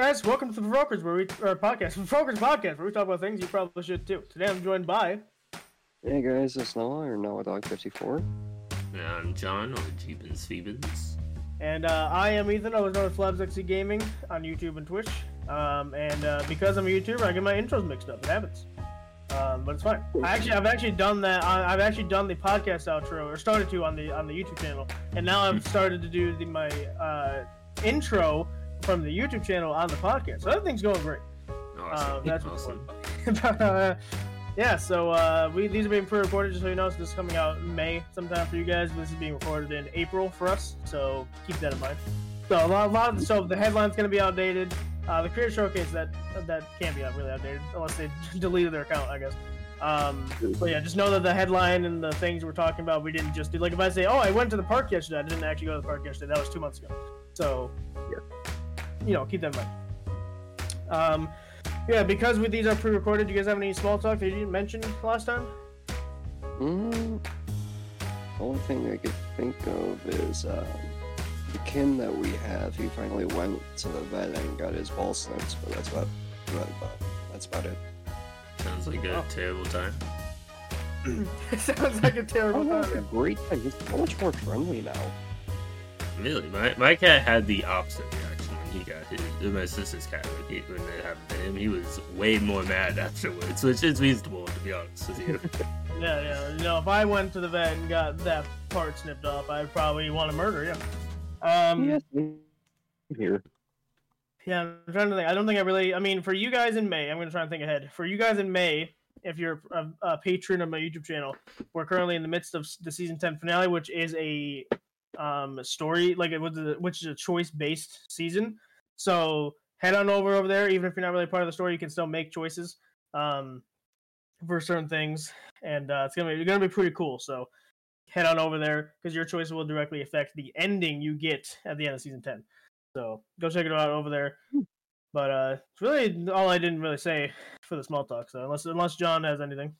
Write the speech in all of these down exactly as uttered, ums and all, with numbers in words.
guys, welcome to the Brokers where we our podcast, the Brokers podcast, where we talk about things you probably should too. Today I'm joined by. Hey guys, it's Noah or Noah Dog fifty-four. Yeah, I'm John or Jeepins Phoebens. And uh, I am Ethan. I was known as FlabsXC Gaming on YouTube and Twitch. Um, and uh, because I'm a YouTuber, I get my intros mixed up. It happens. Um, but it's fine. I actually, I've actually done that. I, I've actually done the podcast outro, or started to on the on the YouTube channel, and now I've started to do the, my uh, intro from the YouTube channel on the podcast. So everything's going great. Awesome. Uh, that's awesome. but, uh, yeah, so uh, we these are being pre-recorded, just so you know. So this is coming out in May sometime for you guys. This is being recorded in April for us, so keep that in mind. So a lot, a lot of the, so the headline's going to be outdated. Uh, the Creator Showcase, that that can't be really outdated unless they deleted their account, I guess. Um, but yeah, just know that the headline and the things we're talking about, we didn't just do. Like if I say, oh, I went to the park yesterday, I didn't actually go to the park yesterday. That was two months ago. So yeah, you know, keep that in mind. Um, yeah, because with these are pre-recorded, do you guys have any small talk that you didn't mention last time? Mm, the only thing I could think of is um, the kin that we have. He finally went to the vet and got his ball snipped, but that's about, about, about that's about it. Sounds like a Oh. terrible time. It sounds like a terrible Oh, no, time. great. He's so much more friendly now. Really, my my cat had the opposite reaction when he got his. My sister's cat, when, he, when it happened to him, he was way more mad afterwards, which is reasonable to be honest with you. Yeah, yeah. You know, if I went to the vet and got that part snipped off, I'd probably want to murder you. Um, Yes, here. Yeah, I'm trying to think. I don't think I really. I mean, for you guys in May, I'm going to try and think ahead. For you guys in May, if you're a, a patron of my YouTube channel, we're currently in the midst of the season ten finale, which is a um story like it was, a, which is a choice-based season. So head on over over there. Even if you're not really part of the story, you can still make choices um for certain things, and uh, it's gonna be it's gonna be pretty cool. So head on over there because your choice will directly affect the ending you get at the end of season ten. So go check it out over there. But uh, it's really all I didn't really say for the small talk. So unless unless John has anything.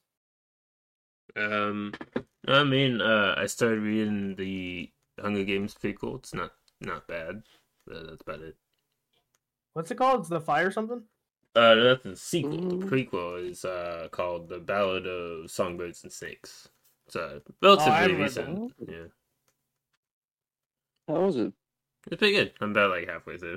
um, I mean, uh, I started reading the Hunger Games prequel. It's not not bad. But that's about it. What's it called? It's the Fire something? Uh, that's the sequel. The Mm. prequel is uh called The Ballad of Songbirds and Snakes. It's uh, Oh, I relatively haven't read recent. Yeah, How was it? it's pretty good. I'm about like halfway through.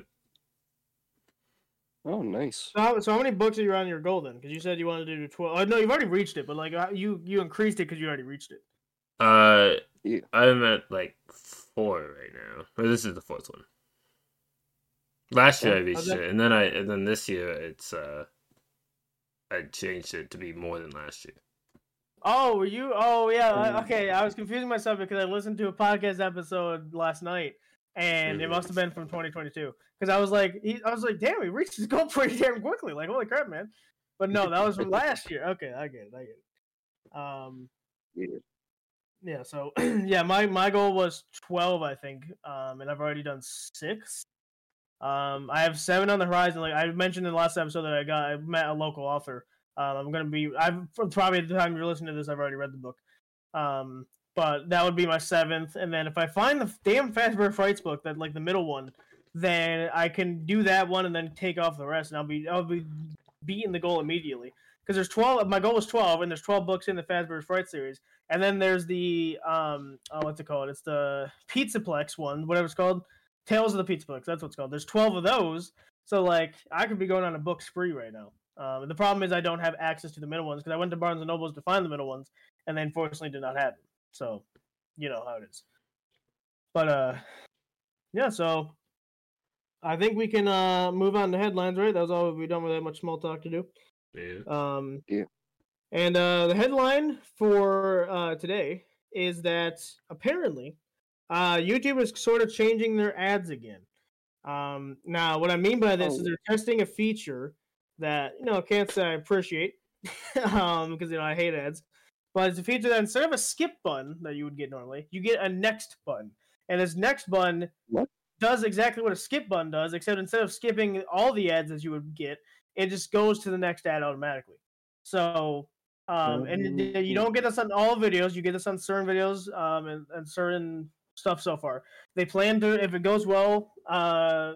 Oh, nice. So how, so how many books are you on your goal then? Because you said you wanted to do twelve. Oh, no, you've already reached it, but like uh, you you increased it because you already reached it. Uh, Yeah. I'm at like four right now. Or this is the fourth one. Last year I reached How's that- it, and then I and then this year it's uh, I changed it to be more than last year. Oh, were you? Oh, yeah. I, Mm. okay, I was confusing myself because I listened to a podcast episode last night, and it Mhm. must have been from twenty twenty-two. Because I was like, he, I was like, damn, he reached his goal pretty damn quickly. Like, holy crap, man! But no, that was from last year. Okay, I get it. I get it. Um, Yeah. yeah. So yeah, my my goal was twelve, I think. Um, and I've already done six. Um, I have seven on the horizon. Like I mentioned in the last episode that I got, I met a local author. Um, I'm gonna be. I've probably at the time you're listening to this, I've already read the book. Um, but that would be my seventh, and then if I find the damn Fazbear Frights book, that like the middle one, then I can do that one and then take off the rest, and I'll be I'll be beating the goal immediately. Because there's twelve. My goal was twelve, and there's twelve books in the Fazbear Fright series, and then there's the um, oh, what's it called? It's the Pizzaplex one, whatever it's called. Tales of the Pizzaplex. That's what it's called. There's twelve of those, so like I could be going on a book spree right now. Um, the problem is I don't have access to the middle ones because I went to Barnes and Nobles to find the middle ones, and they unfortunately did not have them. So, you know how it is. But uh, yeah. So I think we can uh move on to headlines, right? That was all we don't really have much small talk to do. Yeah. Um, Yeah. And uh, the headline for uh, today is that apparently uh, YouTube is sort of changing their ads again. Um, now, what I mean by this Oh. is they're testing a feature that, you know, can't say I appreciate um, because, you know, I hate ads. But it's a feature that instead of a skip button that you would get normally, you get a next button. And this next button What? does exactly what a skip button does, except instead of skipping all the ads as you would get, it just goes to the next ad automatically. So, um, and Oh. you don't get this on all videos. You get this on certain videos um, and, and certain stuff so far. They plan to, if it goes well, uh,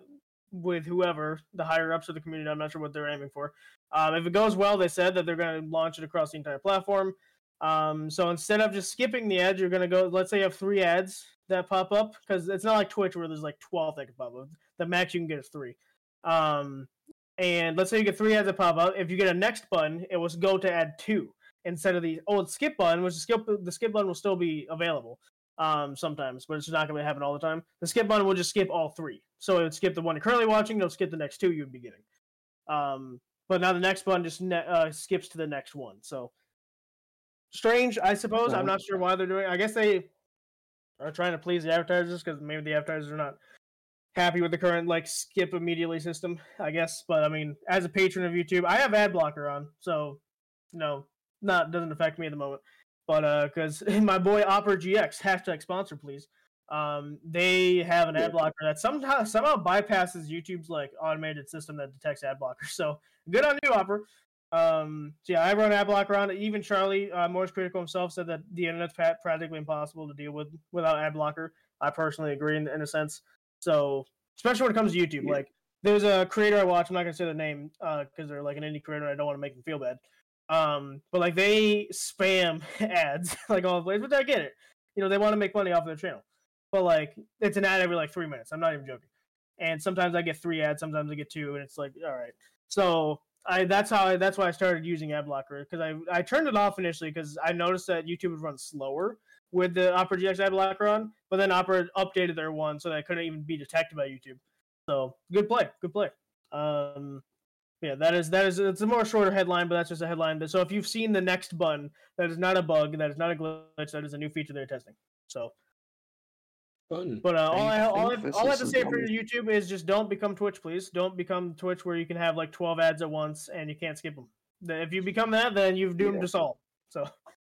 with whoever, the higher ups of the community. I'm not sure what they're aiming for. Um, if it goes well, they said that they're going to launch it across the entire platform. Um, so instead of just skipping the ads, you're going to go, let's say you have three ads that pop up, because it's not like Twitch where there's like twelve that can pop up. The max you can get is three. Um, and let's say you get three ads that pop up. If you get a next button, it will go to add two instead of the old skip button, which the skip, the skip button will still be available um, sometimes, but it's not going to happen all the time. The skip button will just skip all three. So it would skip the one you're currently watching, it'll skip the next two you'd be getting. Um, but now the next button just ne- uh, skips to the next one. So strange, I suppose. I'm not sure why they're doing it. I guess they are trying to please the advertisers, because maybe the advertisers are not happy with the current like skip immediately system, I guess. But I mean, as a patron of YouTube, I have ad blocker on, so no, not doesn't affect me at the moment. But uh, because my boy Opera G X, hashtag sponsor please, um, they have an ad blocker that somehow somehow bypasses YouTube's like automated system that detects ad blockers. So good on you, Opera. Um, so yeah, I run ad blocker on. Even Charlie, uh, Morris Critical himself, said that the internet's practically impossible to deal with without ad blocker. I personally agree in, in a sense. So especially when it comes to YouTube, yeah. Like there's a creator I watch. I'm not gonna say their name because uh, they're like an indie creator. And I don't want to make them feel bad. Um, but like they spam ads like all the place, which I get it. You know, they want to make money off of their channel, but like it's an ad every like three minutes. I'm not even joking. And sometimes I get three ads, sometimes I get two, and it's like, all right. So I that's how I, that's why I started using ad blocker, because I I turned it off initially because I noticed that YouTube would run slower with the Opera G X ad blocker on, but then Opera updated their one so that it couldn't even be detected by YouTube. So good play, good play. Um. Yeah, that is that is it's a more shorter headline, but that's just a headline. So if you've seen the next button, that is not a bug, that is not a glitch, that is a new feature they're testing. So, fun. But uh, all I all, I, all I have to say for YouTube is just don't become Twitch, please. Don't become Twitch where you can have like twelve ads at once and you can't skip them. If you become that, then you've doomed yeah. us all. So.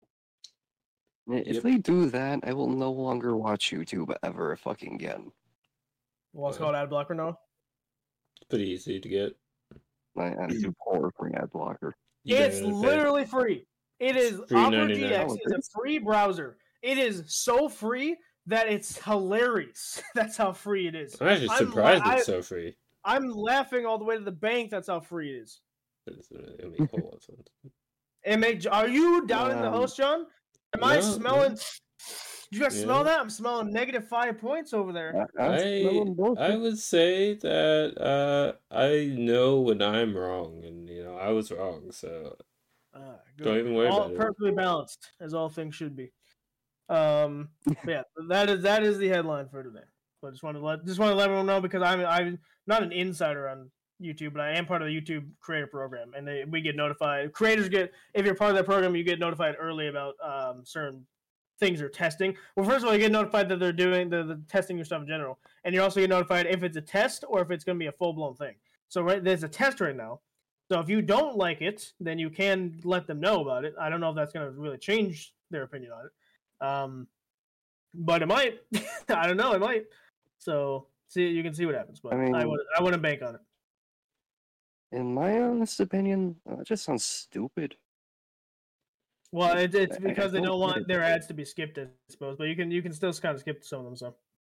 If yep. they do that, I will no longer watch YouTube ever fucking again. Well, it's called ad blocker now. It's pretty easy to get. I, I'm too poor for an ad blocker. You it's literally pay. free. It is Opera G X is a free browser. It is so free that it's hilarious. That's how free it is. I'm actually surprised I'm, it's so free. I'm laughing all the way to the bank. That's how free it is. It make whole it make, are you doubting um, the host, John? Am no, I smelling? No. You guys yeah. smell that? I'm smelling negative five points over there. I I would say that uh, I know when I'm wrong, and you know I was wrong, so uh, don't even worry all about it. Perfectly balanced, as all things should be. Um, yeah, that is that is the headline for today. So I just want to let just want to let everyone know, because I'm I'm not an insider on YouTube, but I am part of the YouTube creator program, and they, we get notified. Creators get, if you're part of that program, you get notified early about um, certain things are testing. Well, first of all, you get notified that they're doing the, the testing your stuff in general, and you also get notified if it's a test or if it's going to be a full-blown thing. So right, there's a test right now. So if you don't like it, then you can let them know about it. I don't know if that's going to really change their opinion on it, um, but it might. I don't know, it might. So see, you can see what happens, but I, mean, I would I wouldn't bank on it. In my honest opinion, it just sounds stupid. Well, it, it's because they don't want their ads to be skipped, I suppose. But you can you can still kind of skip some of them. So.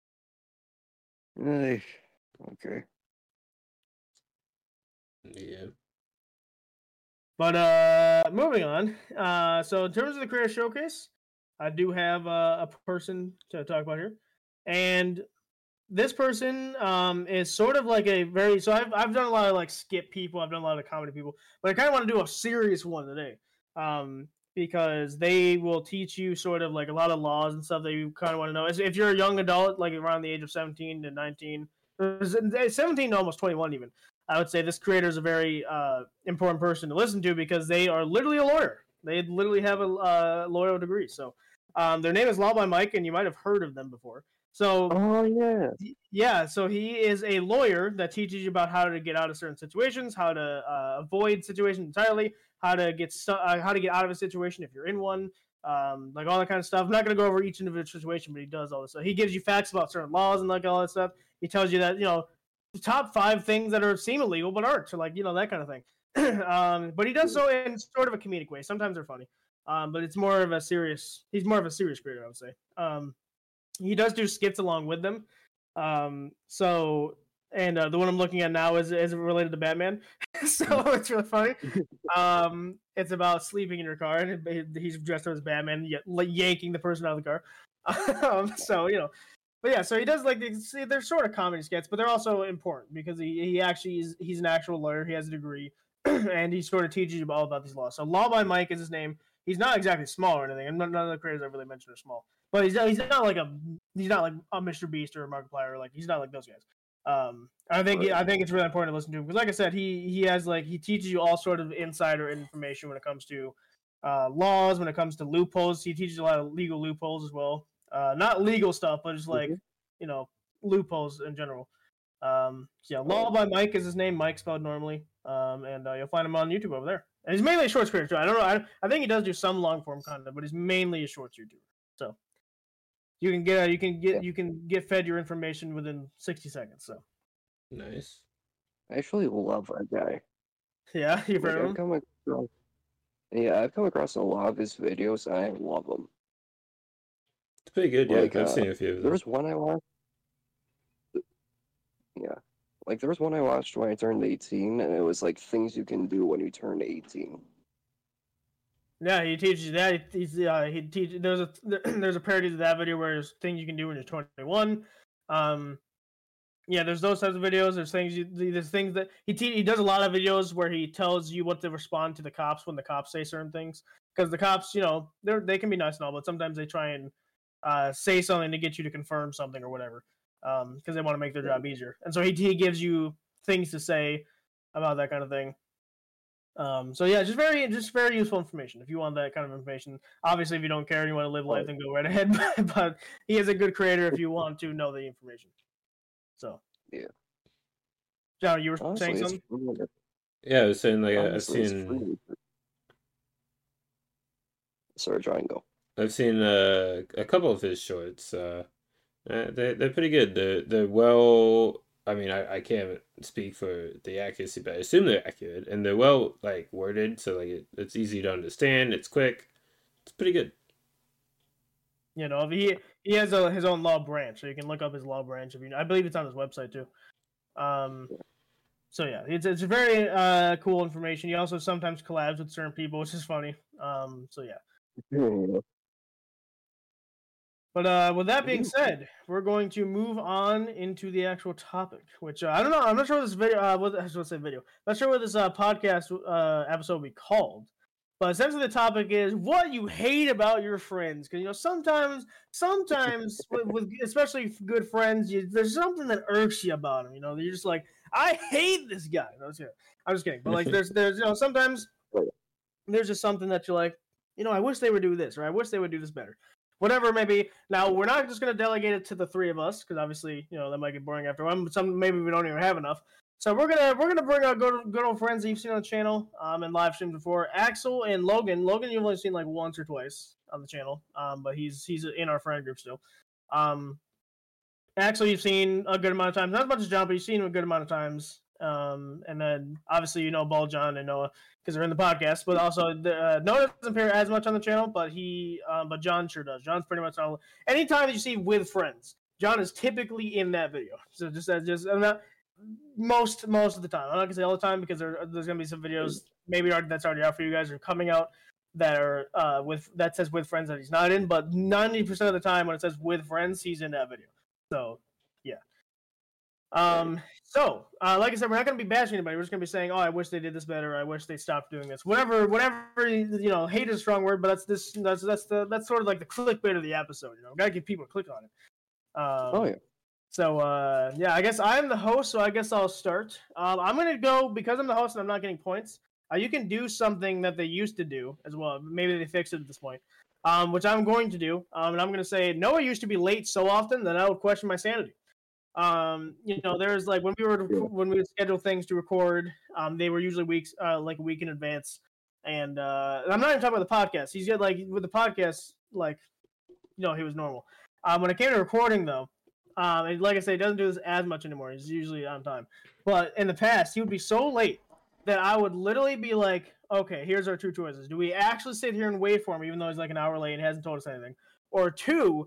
Hey, okay. Yeah. But uh, moving on. Uh, so in terms of the Creator Showcase, I do have uh, a person to talk about here, and this person um, is sort of like a very. So I've I've done a lot of like skip people. I've done a lot of comedy people, but I kind of want to do a serious one today. Um. Because they will teach you sort of like a lot of laws and stuff that you kind of want to know. If you're a young adult, like around the age of seventeen to nineteen, seventeen to almost twenty-one even, I would say this creator is a very uh, important person to listen to, because they are literally a lawyer. They literally have a uh, lawyer degree. So um, their name is Law by Mike, and you might have heard of them before. So oh yeah, yeah. So he is a lawyer that teaches you about how to get out of certain situations, how to uh, avoid situations entirely, how to get stu- uh, how to get out of a situation if you're in one, um, like all that kind of stuff. I'm not going to go over each individual situation, but he does all this. So he gives you facts about certain laws and like all that stuff. He tells you that, you know, the top five things that are seem illegal but aren't, so like, you know, that kind of thing. um, but he does so in sort of a comedic way. Sometimes they're funny, um, but it's more of a serious. He's more of a serious creator, I would say. Um, he does do skits along with them. Um, so and uh, the one I'm looking at now is is related to Batman, so it's really funny. Um, it's about sleeping in your car, and it, he's dressed up as Batman, y- yanking the person out of the car. um, so you know, but yeah, so he does like these, they're sort of comedy skits, but they're also important because he he actually is he's an actual lawyer, he has a degree, and he sort of teaches you all about these laws. So Law by Mike is his name. He's not exactly small or anything, and none of the creators I've really mentioned are small. But he's he's not like a he's not like a Mister Beast or a Markiplier, or like he's not like those guys. Um, I think right. I think it's really important to listen to him because, like I said, he he has like he teaches you all sort of insider information when it comes to uh, laws, when it comes to loopholes. He teaches a lot of legal loopholes as well. Uh, not legal stuff, but just like mm-hmm. you know loopholes in general. Um, so yeah, Law by Mike is his name. Mike spelled normally. Um, and uh, you'll find him on YouTube over there. And he's mainly a shorts creator too. I don't know. I, I think he does do some long form content, but he's mainly a shorts YouTuber. So you can get uh, you can get yeah. you can get fed your information within sixty seconds. So nice. I actually love that guy. Yeah, you've like, heard of him. Come across, yeah, I've come across a lot of his videos, and I love them. It's pretty good. Like, yeah, I've uh, seen a few of them. There was one I watched. Yeah. Like, there was one I watched when I turned eighteen, and it was, like, things you can do when you turn eighteen. Yeah, he teaches you that. He's, uh, he teaches, there's a there's a parody to that video where there's things you can do when you're twenty-one. Um, yeah, there's those types of videos. There's things you, there's things that he te- he does a lot of videos where he tells you what to respond to the cops when the cops say certain things. Because the cops, you know, they they can be nice and all, but sometimes they try and uh, say something to get you to confirm something or whatever. Um, because they want to make their job easier, and so he he gives you things to say about that kind of thing. Um, so yeah, just very just very useful information if you want that kind of information. Obviously, if you don't care and you want to live life, then go right ahead. But, but he is a good creator if you want to know the information. So yeah, John, you were Honestly, saying something? Yeah, I was saying like Honestly, I've seen. Sorry, John, go. I've seen uh, a couple of his shorts. Uh, they they're pretty good. They're they're well. I mean, I, I can't speak for the accuracy, but I assume they're accurate, and they're well like worded, so like it, it's easy to understand. It's quick. It's pretty good. You know, he he has a, his own law branch, so you can look up his law branch. If you, I believe it's on his website too. Um, so yeah, it's it's very uh cool information. He also sometimes collabs with certain people, which is funny. Um, so yeah. But uh, with that being said, we're going to move on into the actual topic, which uh, I don't know. I'm not sure what this video. Uh, what I was going to say video. Not sure what this uh, podcast uh, episode will be called. But essentially, the topic is what you hate about your friends. Because you know, sometimes, sometimes, with, with especially good friends, you, there's something that irks you about them. You know, you're just like, I hate this guy. No, I'm just kidding. I'm just kidding. But like, there's, there's, you know, sometimes there's just something that you're like, you know, I wish they would do this, or I wish they would do this better. Whatever it may be. Now, we're not just going to delegate it to the three of us, because obviously, you know, that might get boring after one, but some, maybe we don't even have enough. So we're gonna we're gonna bring our good, good old friends that you've seen on the channel um, and live streamed before, Axel and Logan. Logan you've only seen like once or twice on the channel, um, but he's he's in our friend group still. Um, Axel you've seen a good amount of times, not as much as John, but you've seen him a good amount of times. Um, and then obviously you know Ball John and Noah because they're in the podcast, but also the, uh, Noah doesn't appear as much on the channel, but he um, but John sure does. John's pretty much all. Anytime that you see with friends, John is typically in that video. So just as just I'm not. Most most of the time. I'm not gonna say all the time because there, there's gonna be some videos maybe already, that's already out for you guys or coming out that are uh, with that says with friends that he's not in. But ninety percent of the time when it says with friends, he's in that video. So yeah. Um. So uh, like I said, we're not gonna be bashing anybody. We're just gonna be saying, oh, I wish they did this better. I wish they stopped doing this. Whatever. Whatever. You know, hate is a strong word, but that's this. That's that's the that's sort of like the clickbait of the episode. You know, we gotta get people to click on it. Um, oh yeah. So, uh, yeah, I guess I'm the host, so I guess I'll start. Um, I'm going to go, because I'm the host and I'm not getting points, uh, you can do something that they used to do as well. Maybe they fixed it at this point, um, which I'm going to do. Um, and I'm going to say, Noah used to be late so often that I would question my sanity. Um, you know, there's like, when we were, when we would schedule things to record, um, they were usually weeks, uh, like a week in advance. And, uh, and I'm not even talking about the podcast. He's got like, with the podcast, like, you know, he was normal. Um, when it came to recording though, Um, and like I say, he doesn't do this as much anymore. He's usually on time. But in the past, he would be so late that I would literally be like, okay, here's our two choices. Do we actually sit here and wait for him, even though he's like an hour late and hasn't told us anything? Or two,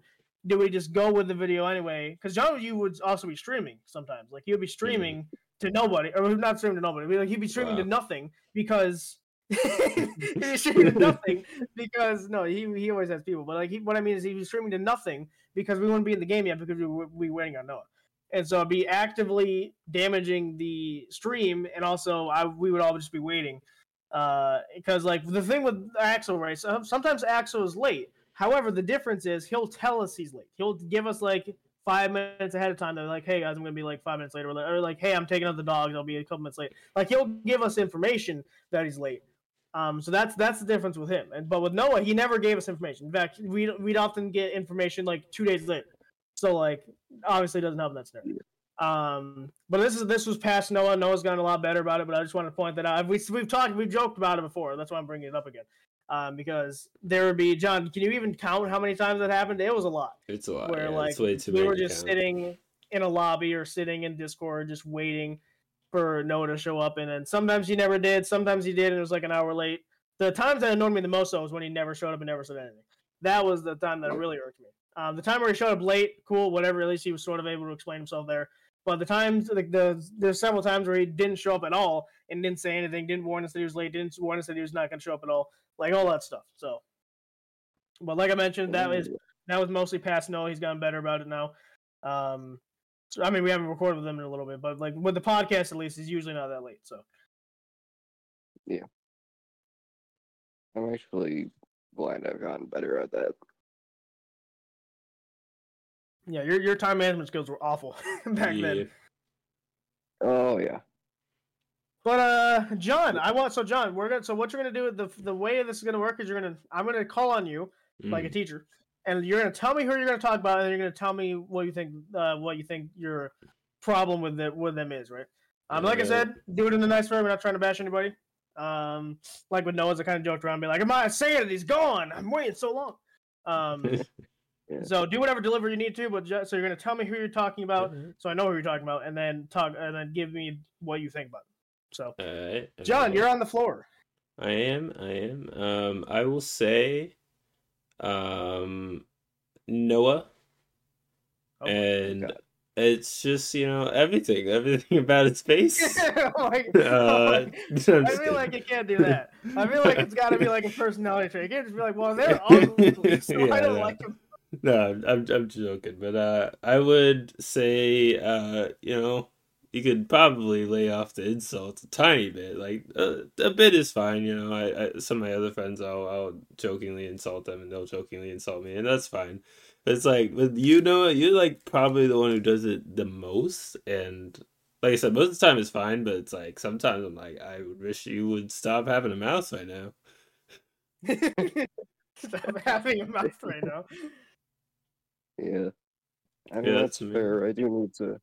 do we just go with the video anyway? Because John, you would also be streaming sometimes. Like, he would be streaming mm. to nobody, or not streaming to nobody. Like, he'd be streaming wow. to nothing because he'd be streaming to nothing because no, he he always has people. But like, he, what I mean is, he was streaming to nothing because we wouldn't be in the game yet because we were, we were waiting on Noah, and so it'd be actively damaging the stream, and also I we would all just be waiting. Uh, because like the thing with Axel, right? So sometimes Axel is late. However, the difference is he'll tell us he's late. He'll give us like five minutes ahead of time. They're like, "Hey guys, I'm gonna be like five minutes later," or like, "Hey, I'm taking out the dogs. I'll be a couple minutes late." Like, he'll give us information that he's late. Um, so that's that's the difference with him. And but with Noah, he never gave us information. In fact, we'd we'd often get information like two days later. So like, obviously, it doesn't help in that scenario. Um, but this is this was past Noah. Noah's gotten a lot better about it. But I just wanted to point that out. We we've talked, we've joked about it before. That's why I'm bringing it up again. Um, because there would be, John, can you even count how many times that happened? It was a lot. It's a lot. Where yeah, like it's way too we many were just count. sitting in a lobby or sitting in Discord, just waiting for Noah to show up, and then sometimes he never did. Sometimes he did, and it was like an hour late. The times that annoyed me the most though was when he never showed up and never said anything. That was the time that really irked me. Um, the time where he showed up late, cool, whatever. At least he was sort of able to explain himself there. But the times, like the there's several times where he didn't show up at all and didn't say anything, didn't warn us that he was late, didn't warn us that he was not going to show up at all, like all that stuff. So, but like I mentioned, that was that was mostly past Noah. He's gotten better about it now. Um, so I mean, we haven't recorded with him in a little bit, but like with the podcast, at least, he's usually not that late. So, yeah, I'm actually glad I've gotten better at that. Yeah, your your time management skills were awful back yeah. then. Oh yeah. But uh, John, I want so John, we're gonna so what you're gonna do the the way this is gonna work is you're gonna I'm gonna call on you mm. like a teacher, and you're gonna tell me who you're gonna talk about, and then you're gonna tell me what you think uh what you think your problem with the, with them is, right? Um, like right. I said, do it in a nice way. We're not trying to bash anybody. Um, like with Noah's, I kind of joked around, be like, "I'm not saying it. He's gone. I'm waiting so long." Um. Yeah. So do whatever delivery you need to, but just, so you're gonna tell me who you're talking about, mm-hmm. so I know who you're talking about, and then talk, and then give me what you think about it. So, all right, all John, right. you're on the floor. I am, I am. Um, I will say, um, Noah, oh and it's just you know everything, everything about his face. like, uh, like, I feel kidding. like you can't do that. I feel like it's got to be like a personality trait. You can't just be like, well, they're ugly, so yeah, I don't no. like them. No, I'm I'm joking, but uh, I would say uh, you know, you could probably lay off the insults a tiny bit. Like uh, a bit is fine, you know. I, I some of my other friends, I'll I'll jokingly insult them, and they'll jokingly insult me, and that's fine. But it's like with you, Noah, you're like probably the one who does it the most, and like I said, most of the time it's fine, but it's like sometimes I'm like, I would wish you would stop having a mouth right now. Stop having a mouth right now. Yeah, I mean, yeah, that's, that's fair. I do need to,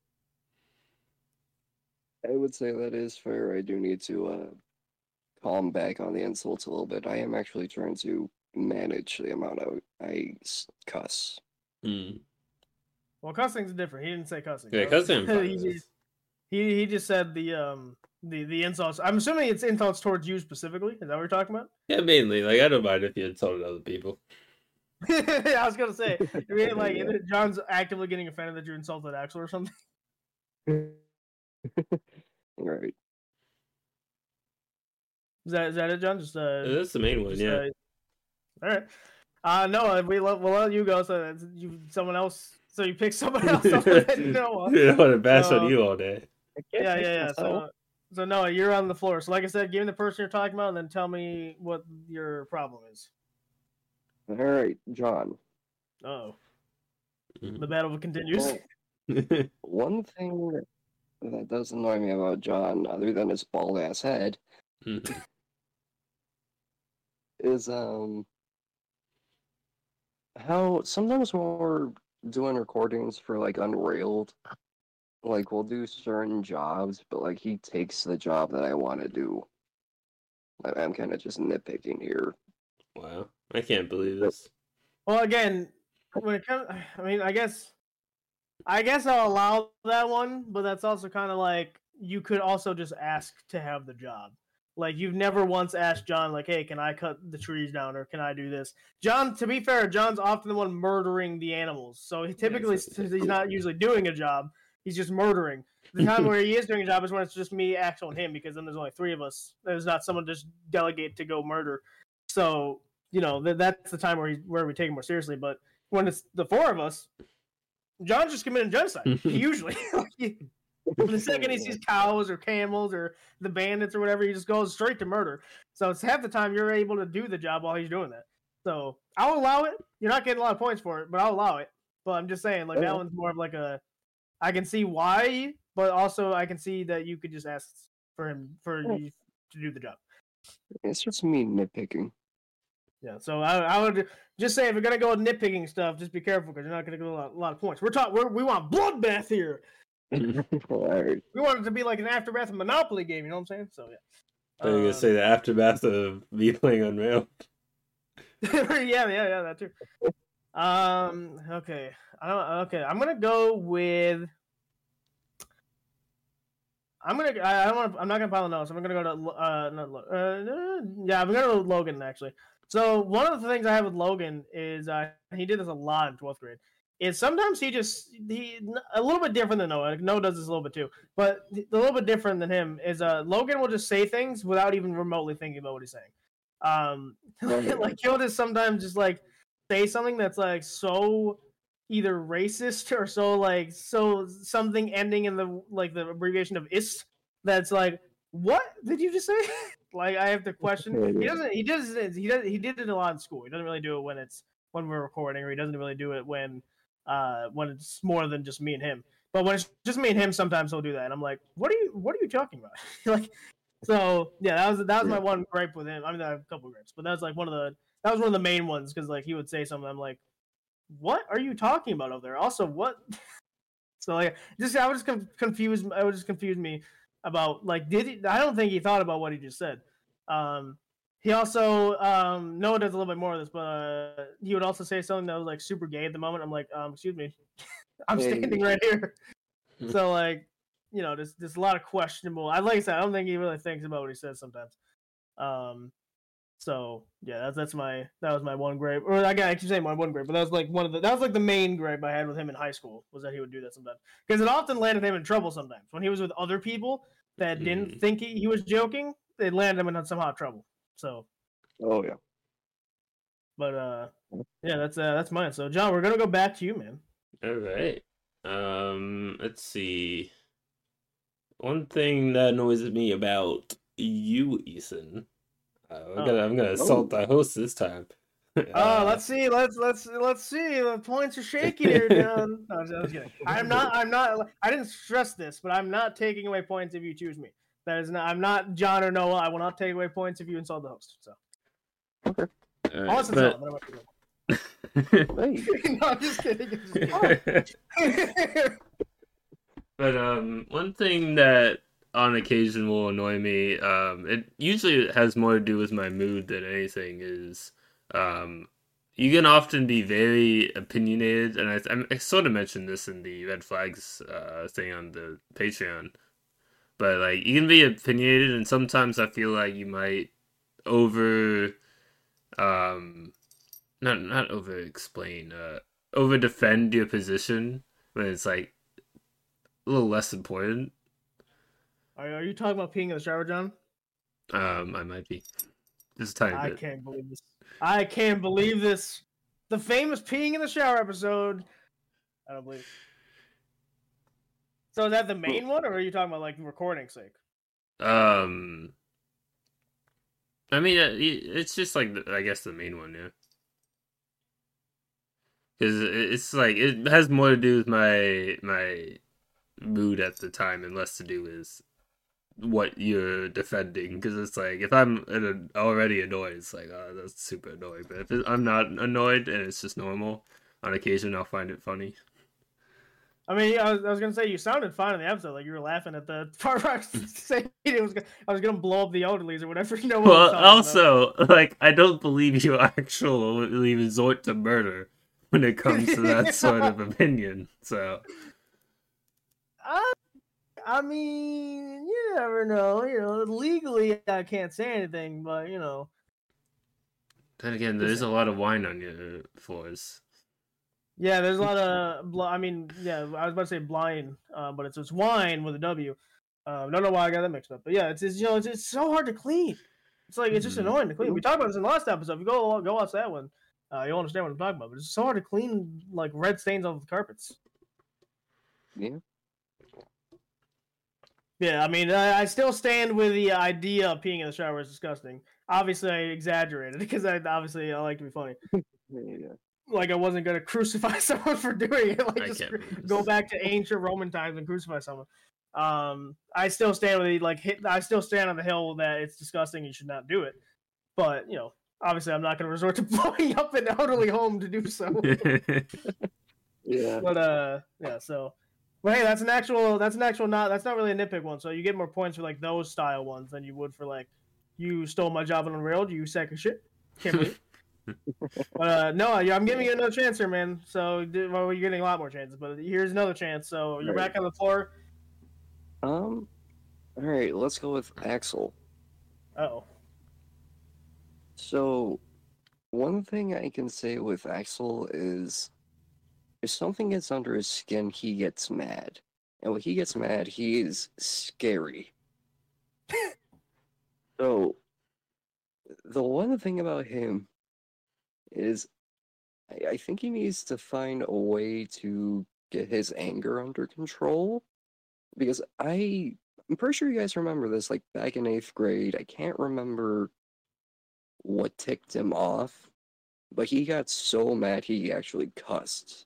I would say that is fair. I do need to uh, calm back on the insults a little bit. I am actually trying to manage the amount of I cuss. Mm. Well, cussing's different. He didn't say cussing. Yeah, right? cussing. he, just, he he just said the um the the insults. I'm assuming it's insults towards you specifically. Is that what you're talking about? Yeah, mainly. Like I don't mind if you insulted other people. I was gonna say, I mean, like John's actively getting offended that you insulted Axel or something. Right. Is that is that it, John? Just uh, that's the main one, just, yeah. Uh, all right. Uh, Noah, we let we'll let you go. So you someone else. So you pick someone else other than Noah. You don't want to bash so, on you all day. Yeah, yeah, yeah. So, so Noah, you're on the floor. So, like I said, give me the person you're talking about, and then tell me what your problem is. All right, John. Oh, the battle continues. Well, one thing that does annoy me about John, other than his bald ass head, is um how sometimes when we're doing recordings for like Unrailed, like we'll do certain jobs, but like he takes the job that I want to do. I'm kind of just nitpicking here. Wow, I can't believe this. Well, again, when it comes, I mean, I guess, I guess I'll allow that one, but that's also kind of like you could also just ask to have the job. Like, you've never once asked John, like, hey, can I cut the trees down, or can I do this? John, to be fair, John's often the one murdering the animals. So he typically, Yeah, he's not usually doing a job. He's just murdering. The time where he is doing a job is when it's just me, Axel, and him, because then there's only three of us. There's not someone just delegate to go murder. So, you know, th- that's the time where, he, where we take it more seriously. But when it's the four of us, John's just committing genocide, usually. The second he sees cows or camels or the bandits or whatever, he just goes straight to murder. So it's half the time you're able to do the job while he's doing that. So I'll allow it. You're not getting a lot of points for it, but I'll allow it. But I'm just saying, like, that one's more of like a, I can see why, but also I can see that you could just ask for him for you to do the job. It's just me nitpicking. Yeah, so I, I would just say, if you're gonna go with nitpicking stuff, just be careful, because you're not gonna get a lot, a lot of points. We're talking, we're, we want bloodbath here. Right. We want it to be like an aftermath of Monopoly game. You know what I'm saying? So yeah. I was gonna Um, say the aftermath of me playing Unreal. yeah, yeah, yeah, that too. Um. Okay. I don't. Okay. I'm gonna go with. I'm gonna. I, I don't want. I'm not gonna pile the notes. I'm gonna go to. Uh. Not. Lo- Uh. Yeah. I'm gonna go with Logan actually. So one of the things I have with Logan is uh, he did this a lot in twelfth grade. Is sometimes he just he a little bit different than Noah. Noah does this a little bit too, but a little bit different than him is uh Logan will just say things without even remotely thinking about what he's saying. Um, like he'll just sometimes just like say something that's like so either racist or so like so something ending in the like the abbreviation of ist that's like, what did you just say? Like I have to question. He doesn't. He does. He does. He did it a lot in school. He doesn't really do it when it's when we're recording, or he doesn't really do it when uh when it's more than just me and him. But when it's just me and him, sometimes he'll do that, and I'm like, what are you what are you talking about? Like, so yeah, that was that was my one gripe with him. I mean, I have a couple of gripes, but that was like one of the that was one of the main ones, because like he would say something, I'm like, what are you talking about over there? Also, what? So like, just I was just confused. I was just confused me about like, did he? I don't think he thought about what he just said. Um, he also um, Noah does a little bit more of this, but uh, he would also say something that was like super gay at the moment. I'm like, um, excuse me, I'm standing right here. So like, you know, there's there's a lot of questionable. I like I said, I don't think he really thinks about what he says sometimes. Um, so yeah, that's that's my that was my one gripe. Or I got I keep saying my one gripe, but that was like one of the that was like the main gripe I had with him in high school, was that he would do that sometimes, because it often landed him in trouble sometimes when he was with other people that didn't Mhm. think he, he was joking. It landed him in some hot trouble. So, Oh yeah. but uh, yeah, that's uh, that's mine. So John, we're gonna go back to you, man. All right. Um, let's see. One thing that annoys me about you, Ethan. Uh, I'm Oh. gonna I'm gonna assault the host this time. Oh, Uh, let's see, let's let's let's see. The points are shaky here, John. No, I was, I was kidding. I'm not. I'm not. I didn't stress this, but I'm not taking away points if you choose me. That is not. I'm not John or Noah. I will not take away points if you insult the host. So, all right, unless it's but- Noah, then I'm Hey. no, I'm just kidding. I'm just kidding. But um, one thing that on occasion will annoy me, um, it usually has more to do with my mood than anything, is um, you can often be very opinionated, and I, I sort of mentioned this in the red flags uh, thing on the Patreon, but like you can be opinionated, and sometimes I feel like you might over, um, not not over explain, uh, over defend your position when it's like a little less important. Are, are you talking about peeing in the shower, John? Um, I might be just a tiny I bit. can't believe this. I can't believe this. The famous peeing in the shower episode. I don't believe it. So is that the main one, or are you talking about like recording sake? Um, I mean, uh, it's just like the, I guess the main one, yeah. Because it's like it has more to do with my my mood at the time and less to do with what you're defending. Because it's like if I'm in a, already annoyed, it's like oh that's super annoying. But if it, I'm not annoyed and it's just normal, on occasion I'll find it funny. I mean, I was, I was gonna say you sounded fine in the episode, like you were laughing at the part where I was saying it was I was gonna blow up the elderlies or whatever. No one was Well, talking also about. like I don't believe you actually resort to murder when it comes to that sort of opinion. So. Uh, I mean, you never know. You know, legally I can't say anything, but you know. Then again, there's a lot of wine on your floors. Yeah, there's a lot of. I mean, yeah, I was about to say blind, uh, but it's it's wine with a W. Uh, don't know why I got that mixed up, but yeah, it's, it's you know it's, it's so hard to clean. It's like it's just Mhm. annoying to clean. We talked about this in the last episode. If you go go watch that one, uh, you'll understand what I'm talking about. But it's so hard to clean like red stains off the carpets. Yeah. Yeah, I mean, I, I still stand with the idea of peeing in the shower is disgusting. Obviously, I exaggerated because I obviously I like to be funny. Yeah. Like I wasn't gonna crucify someone for doing it. Like I just can't believe go this. back to ancient Roman times and crucify someone. Um, I still stand with the like. Hit, I still stand on the hill that it's disgusting. You should not do it. But you know, obviously, I'm not gonna resort to blowing up an elderly home to do so. Yeah. But uh, yeah. So, but hey, that's an actual. That's an actual. Not. That's not really a nitpick one. So you get more points for like those style ones than you would for like, you stole my job on the railroad. You sack of shit. Can't believe. But uh, no, I'm giving you another chance here, man. So well, you're getting a lot more chances, but here's another chance. So you're Right. back on the floor. Um. All right. Let's go with Axel. Oh, So, one thing I can say with Axel is, if something gets under his skin, he gets mad, and when he gets mad, he is scary. So, the one thing about him is, I, I think he needs to find a way to get his anger under control. Because I, I'm pretty sure you guys remember this, like back in eighth grade. I can't remember what ticked him off, but he got so mad he actually cussed.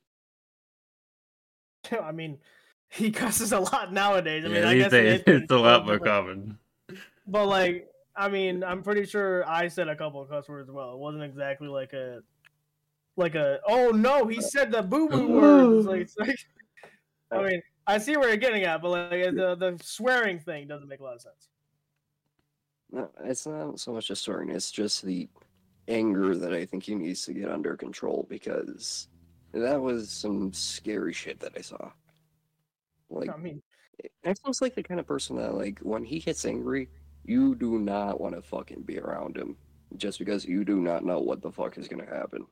I mean, he cusses a lot nowadays. I mean, Yeah, I these guess days it is, it's a lot but, more like, common. but like, I mean, I'm pretty sure I said a couple of cuss words as well. It wasn't exactly like a, like a. Oh no, he said the boo boo words. Like, it's like, I mean, I see where you're getting at, but like the the swearing thing doesn't make a lot of sense. No, it's not so much a swearing, it's just the anger that I think he needs to get under control, because that was some scary shit that I saw. Like, I mean, Axel's like the kind of person that, like, when he gets angry, you do not want to fucking be around him, just because you do not know what the fuck is gonna happen.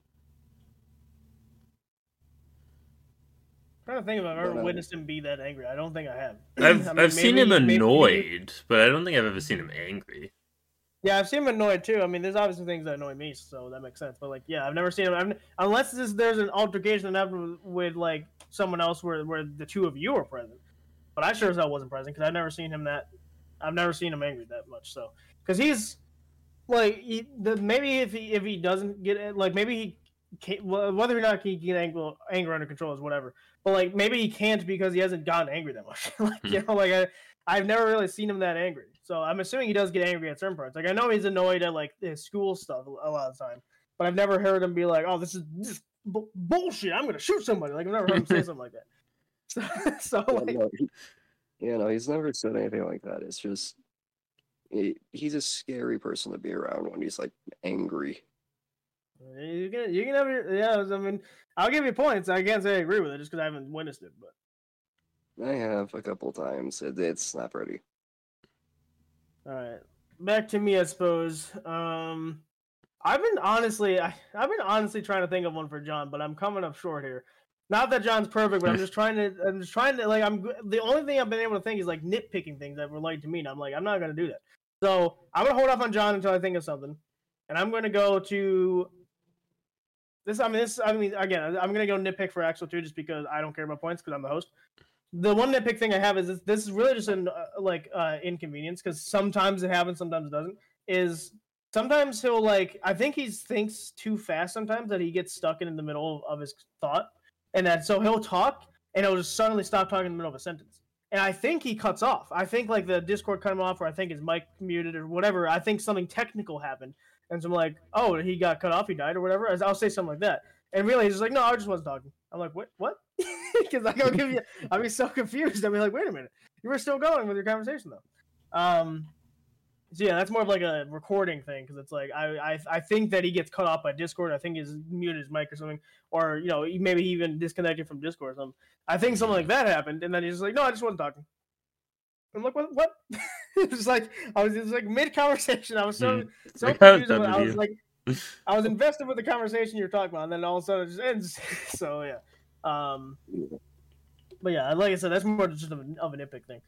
I'm trying to think if I've ever But, uh, witnessed him be that angry. I don't think I have. I've I mean, I've seen maybe- him maybe- annoyed, but I don't think I've ever seen him angry. Yeah, I've seen him annoyed too. I mean, there's obviously things that annoy me, so that makes sense. But like, yeah, I've never seen him. I've, unless this, there's an altercation that happened with, with like someone else where where the two of you were present. But I sure as hell wasn't present because I've never seen him that. I've never seen him angry that much. So because he's like, he, the, maybe if he if he doesn't get it, like maybe he can't, whether or not he can get anger anger under control is whatever. But like maybe he can't because he hasn't gotten angry that much. Like you know, like I I've never really seen him that angry. So I'm assuming he does get angry at certain parts. Like I know he's annoyed at like his school stuff a lot of the time, but I've never heard him be like, "Oh, this is this bu- bullshit. I'm gonna shoot somebody." Like I've never heard him say something like that. So, so yeah, like, no, he, yeah, no, he's never said anything like that. It's just, he, he's a scary person to be around when he's, like, angry. you can you can have your, yeah. I mean, I'll give you points. I can't say I agree with it just because I haven't witnessed it, but. I have a couple times. It, it's not pretty. All right, back to me, I suppose. Um, I've been honestly, I, I've been honestly trying to think of one for John, but I'm coming up short here. Not that John's perfect, but I'm just trying to, I'm just trying to, like, I'm the only thing I've been able to think is like nitpicking things that relate to me, and I'm like, I'm not gonna do that. So I'm gonna hold off on John until I think of something, and I'm gonna go to this. I mean, this. I mean, again, I'm gonna go nitpick for Axel too, just because I don't care about points because I'm the host. The one nitpick thing I have is this, this is really just an uh, like uh, inconvenience because sometimes it happens, sometimes it doesn't. Is sometimes he'll like I think he thinks too fast sometimes that he gets stuck in the middle of his thought, and that so he'll talk and he'll just suddenly stop talking in the middle of a sentence. And I think he cuts off. I think like the Discord cut him off, or I think his mic muted or whatever. I think something technical happened, and so I'm like, oh, he got cut off, he died or whatever. I'll say something like that, and really he's just like, no, I just wasn't talking. I'm like, what? What? Because like, I'll give you, I'll be so confused. I'll be like, wait a minute, you were still going with your conversation though. Um, so yeah, that's more of like a recording thing because it's like I, I I think that he gets cut off by Discord. I think he's muted his mic or something, or you know maybe he even disconnected from Discord or something. I think something like that happened, and then he's just like, no, I just wasn't talking. I'm like, what? What? It was like I was, it was like mid conversation. I was so Mm. so Like, how is confused. that About, I with was you? like, I was invested with the conversation you were talking about, and then all of a sudden it just ends. So yeah, um, but yeah, like I said, that's more just of, a, of an nitpick thing.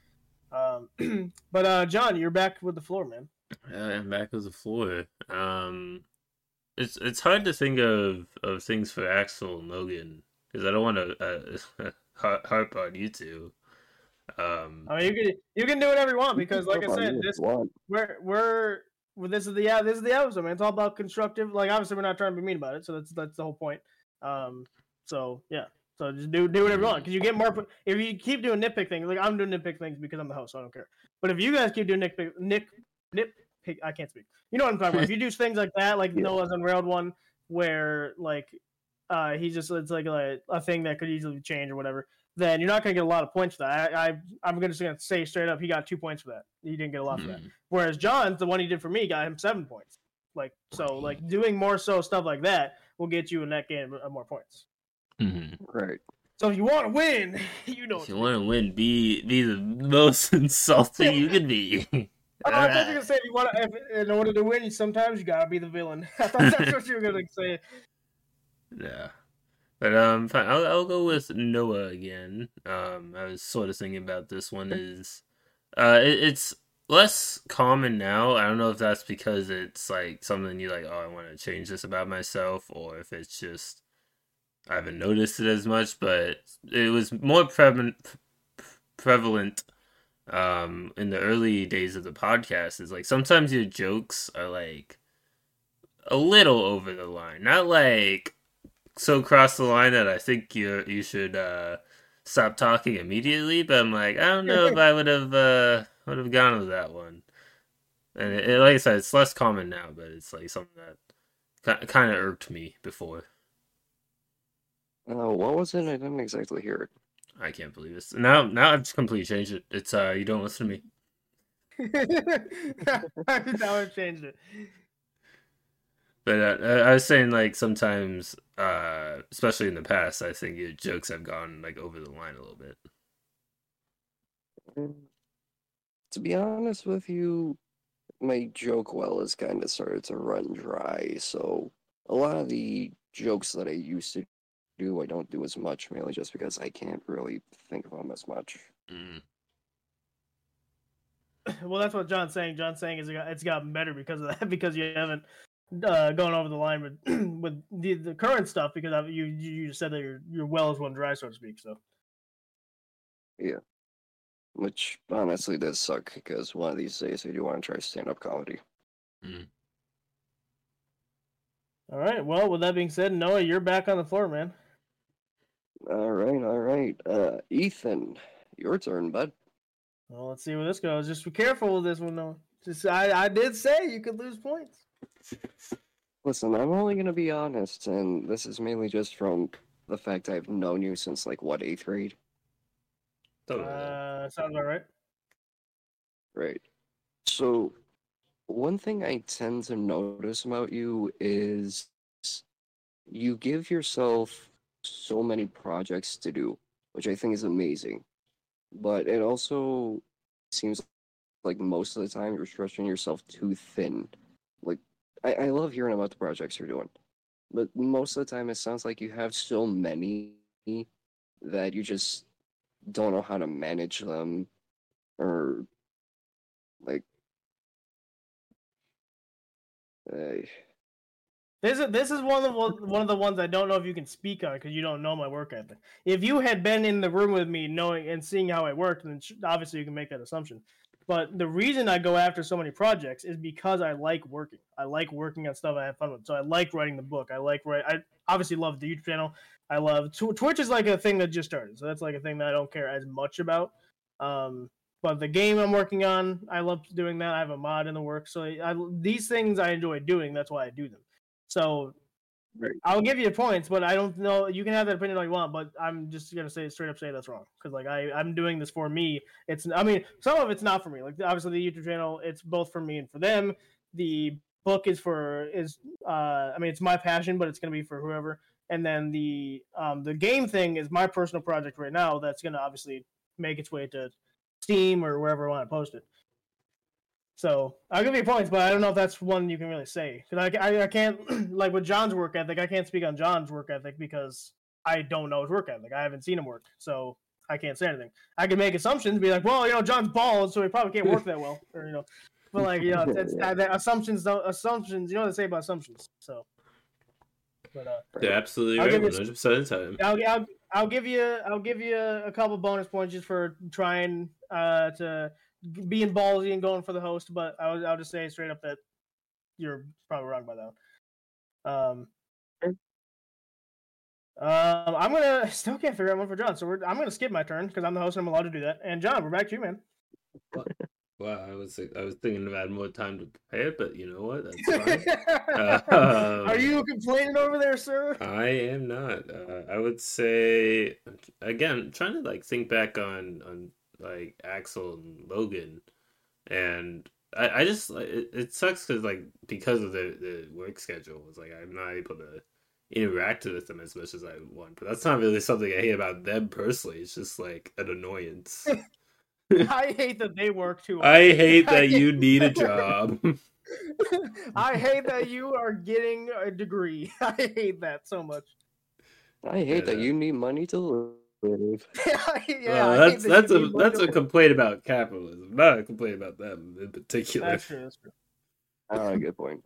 Um, but uh, John, you're back with the floor, man. Yeah, I'm back with the floor. Um, it's it's hard to think of, of things for Axel and Logan because I don't want to uh, harp on you two. Um, I mean, you can you can do whatever you want because, like I Harp on said, you if this you want. we're we're well, this is the yeah this is the episode, man. It's all about constructive. Like obviously, we're not trying to be mean about it, so that's that's the whole point. Um, so yeah, so just do do whatever you want because you get more. If you keep doing nitpick things, like I'm doing nitpick things because I'm the host, so I don't care. But if you guys keep doing nitpick nick nitpick, I can't speak. You know what I'm talking about. If you do things like that, like Yeah. Noah's Unrailed one, where like uh he just it's like a, a thing that could easily change or whatever, then you're not going to get a lot of points for that. I, I I'm just going to say straight up, he got two points for that. He didn't get a lot for that. Whereas John's, the one he did for me, got him seven points. Like so, like doing more so stuff like that will get you in that game uh, more points. mm-hmm. Right. So if you want to win, you know. If you want to win, be be the most insulting you can be. Oh, I thought you were gonna say if you want to, if, in order to win, sometimes you gotta be the villain. I thought that's what you were gonna say. Yeah. But um, fine. I'll I'll go with Noah again. Um, I was sort of thinking about this one is, uh, it, it's less common now. I don't know if that's because it's like something you like. Oh, I want to change this about myself, or if it's just I haven't noticed it as much. But it was more prevalent prevalent um in the early days of the podcast. Is like sometimes your jokes are like a little over the line, not like so cross the line that I think you you should uh, stop talking immediately. But I'm like, I don't know if I would have uh, would have gone with that one. And it, it, like I said, it's less common now, but it's like something that kind of irked me before. Uh, what was it? I didn't exactly hear it. I can't believe this. Now, now I've completely changed it. It's uh, you don't listen to me. Now I've changed it. But uh, I was saying, like, sometimes, uh, especially in the past, I think your jokes have gone, like, over the line a little bit. To be honest with you, my joke well has kind of started to run dry, so a lot of the jokes that I used to do, I don't do as much, mainly just because I can't really think of them as much. Mm. Well, that's what John's saying. John's saying is it's gotten better because of that, because you haven't uh, gone over the line with with the, the current stuff, because of, you you said that your your well is one dry, so to speak. So yeah, which honestly does suck because one of these days I do want to try stand-up comedy. Mm. All right. Well, with that being said, Noah, you're back on the floor, man. All right, all right. Uh, Ethan, your turn, bud. Well, let's see where this goes. Just be careful with this one, Noah. Just I I did say you could lose points. Listen, I'm only gonna be honest, and this is mainly just from the fact I've known you since like what eighth grade. Uh, sounds about right. Right. So, one thing I tend to notice about you is you give yourself so many projects to do, which I think is amazing. But it also seems like most of the time you're stretching yourself too thin. Like, I, I love hearing about the projects you're doing, but most of the time it sounds like you have so many that you just don't know how to manage them, or like uh, This is this is one of the one of the ones I don't know if you can speak on because you don't know my work ethic. If you had been in the room with me, knowing and seeing how I worked, then obviously you can make that assumption. But the reason I go after so many projects is because I like working. I like working on stuff I have fun with. So I like writing the book. I like write. I obviously love the YouTube channel. I love tw- Twitch is like a thing that just started, so that's like a thing that I don't care as much about. Um, but the game I'm working on, I love doing that. I have a mod in the works, so I, these things I enjoy doing. That's why I do them. So right. I'll give you points, but I don't know. You can have that opinion all you want, but I'm just gonna say straight up say that's wrong because like I I'm doing this for me. It's I mean some of it's not for me. Like obviously the YouTube channel, it's both for me and for them. The book is for is uh I mean it's my passion, but it's gonna be for whoever. And then the um the game thing is my personal project right now. That's gonna obviously make its way to Steam or wherever I want to post it. So I'll give you points, but I don't know if that's one you can really say because I, I I can't like with John's work ethic. I can't speak on John's work ethic because I don't know his work ethic. I haven't seen him work, so I can't say anything. I can make assumptions, be like, well, you know, John's bald, so he probably can't work that well, or you know, but like you know, it's, Yeah. it's, assumptions don't assumptions. You know what they say about assumptions. So, but uh, They're absolutely I'll right, give you- one hundred percent of the time. I'll, I'll I'll give you I'll give you a couple bonus points just for trying uh, to being ballsy and going for the host. But I'll I'll just say straight up that you're probably wrong by that one. Um, um, I'm gonna still can't figure out one for John, so we're, I'm gonna skip my turn because I'm the host and I'm allowed to do that. And John, we're back to you, man. Wow, I was I was thinking of adding more time to prepare, but you know what? That's fine. Um, Are you complaining over there, sir? I am not. Uh, I would say again, trying to like think back on on like Axel and Logan, and I, I just it, it sucks because like because of the the work schedule, it's like I'm not able to interact with them as much as I want. But that's not really something I hate about them personally. It's just like an annoyance. I hate that they work too hard. I hate that you need a job. I hate that you are getting a degree. I hate that so much. I hate that Yeah. you need money to live. yeah, Uh, I hate that's that that's you a need money that's to a work. complaint about capitalism, not a complaint about them in particular. That's true. That's true. Ah, good point.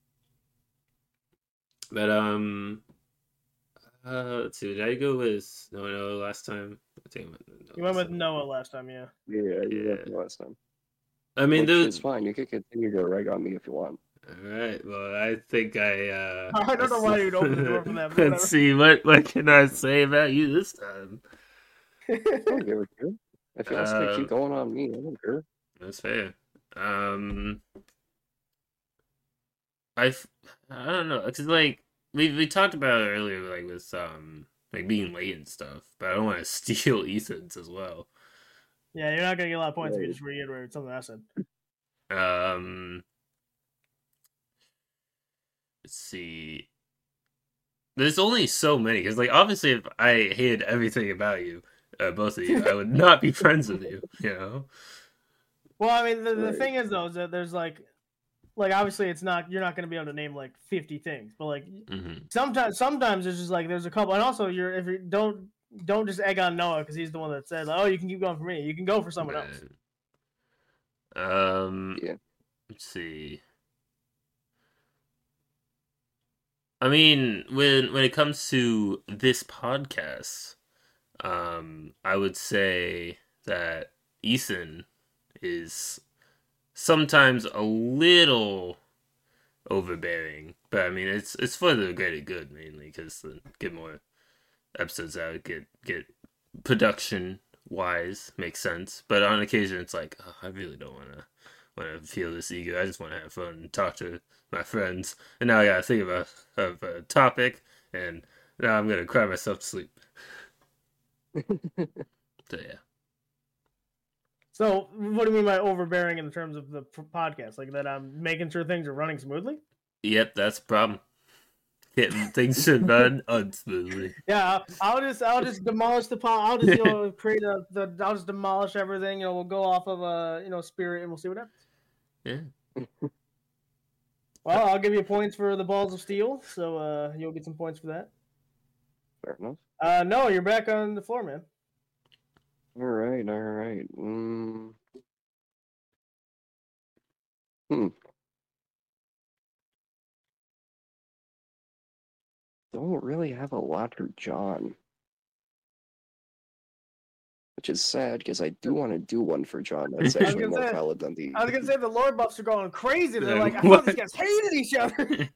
But um, uh, let's see. Did I go with no no last time? I think I went with You went with Noah. Noah last time, yeah. Yeah, you Yeah. got the last time. I mean, Which there's is fine. You could continue to rag on me if you want. all right. Well, I think I. Uh, I don't know why you'd open the door for that, but Let's whatever. see what what can I say about you this time. I don't give a shit. If y'all uh, Uh, keep going on me, I don't care. That's fair. Um, I I don't know because like we we talked about it earlier, like with um like being late and stuff, but I don't want to steal Ethan's as well. Yeah, you're not gonna get a lot of points if you Right. just reiterate something I said. Um, let's see. There's only so many because, like, obviously, if I hated everything about you, uh, both of you, I would not be friends with you. You know. Well, I mean, the, the Right. thing is though, is that there's like, like obviously it's not you're not gonna be able to name like fifty things, but like Mm-hmm. sometimes sometimes it's just like there's a couple, and also you're if you don't don't just egg on Noah because he's the one that said like, oh you can keep going for me, you can go for someone else. Um. Yeah. Let's see. I mean, when when it comes to this podcast, um, I would say that Ethan is sometimes a little overbearing, but I mean, it's it's for the greater good mainly because get more episodes out, get get production wise makes sense. But on occasion, it's like oh, I really don't want to want to feel this ego. I just want to have fun and talk to my friends. And now I gotta think of a of a topic, and now I'm gonna cry myself to sleep. So yeah. So what do you mean by overbearing in terms of the p- podcast? Like that I'm making sure things are running smoothly? Yep, that's a problem. Getting things should run unsmoothly. Yeah, I'll, I'll just I'll just demolish the pod. I'll just you know create a the I'll just demolish everything. You know, we'll go off of a you know spirit and we'll see what happens. Yeah. Well, I'll give you points for the balls of steel, so uh, you'll get some points for that. Fair enough. Uh, no, you're back on the floor, man. All right, all right. Mm. Hmm. Don't really have a lot for John. Which is sad because I do want to do one for John that's I was actually gonna more say- valid than the. I was gonna say the Lord buffs are going crazy. They're Yeah, like, I what? thought these guys hated each other.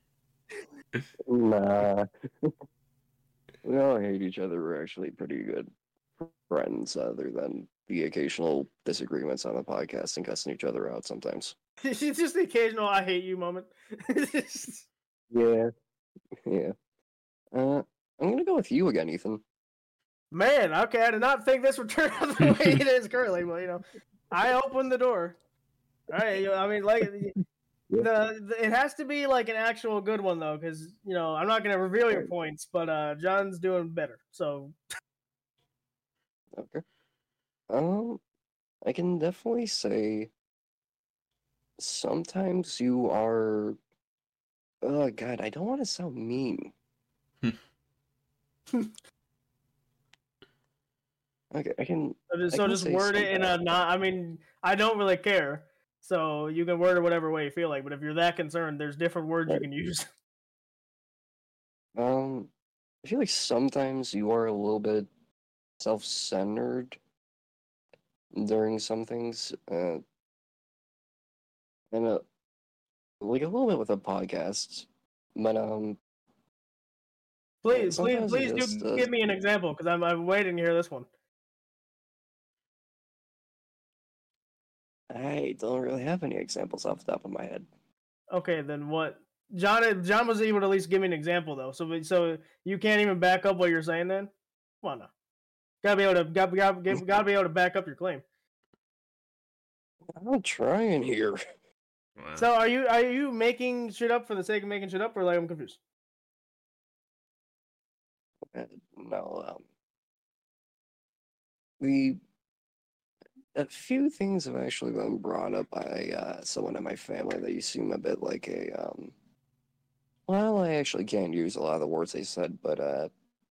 Nah. We all hate each other. We're actually pretty good friends, other than the occasional disagreements on the podcast and cussing each other out sometimes. It's just the occasional "I hate you" moment. Yeah. Yeah. Uh, I'm gonna go with you again, Ethan. Man, okay, I did not think this would turn out the way it is currently, but you know, I opened the door. All right, you know, I mean, like the, the it has to be like an actual good one though, because you know I'm not gonna reveal your points, but uh, John's doing better. So Okay. Um, I can definitely say sometimes you are. Oh God, I don't want to sound mean. Okay, I can. So just, I so can just say word it in a sometimes. not. I mean, I don't really care. So you can word it whatever way you feel like. But if you're that concerned, there's different words you Right. can use. Um, I feel like sometimes you are a little bit self-centered during some things, uh, and uh, like a little bit with a podcast, but um, uh, Please, please, sometimes it please do just does. give me an example because I'm I'm waiting to hear this one. I don't really have any examples off the top of my head. Okay, then what? John John was able to at least give me an example though. So so you can't even back up what you're saying then? Come on now. Gotta be able to gotta, gotta, gotta be able to back up your claim. I'm trying here. Wow. So are you are you making shit up for the sake of making shit up, or like I'm confused? Uh, no, um, we a few things have actually been brought up by uh, someone in my family that you seem a bit like a um. Well, I actually can't use a lot of the words they said, but uh,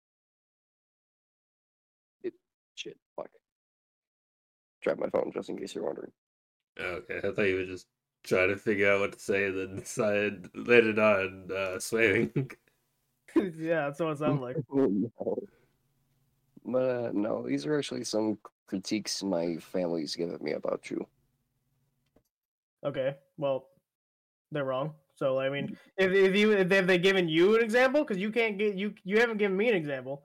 it, shit, fuck. Drop my phone just in case you're wondering. Okay, I thought you were just trying to figure out what to say and then decided later on uh, swearing. Yeah, that's what it sounds like. No. But uh, no, these are actually some critiques my family's given me about you. Okay, well, they're wrong. So I mean, if if you if have they given you an example, because you can't get you you haven't given me an example.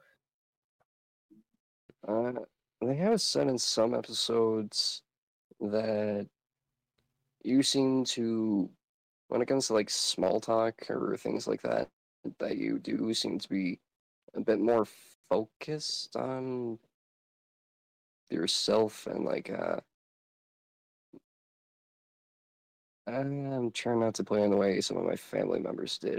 Uh, they have said in some episodes that you seem to, when it comes to like small talk or things like that, that you do seem to be a bit more focused on yourself and like uh I'm trying not to play in the way some of my family members did.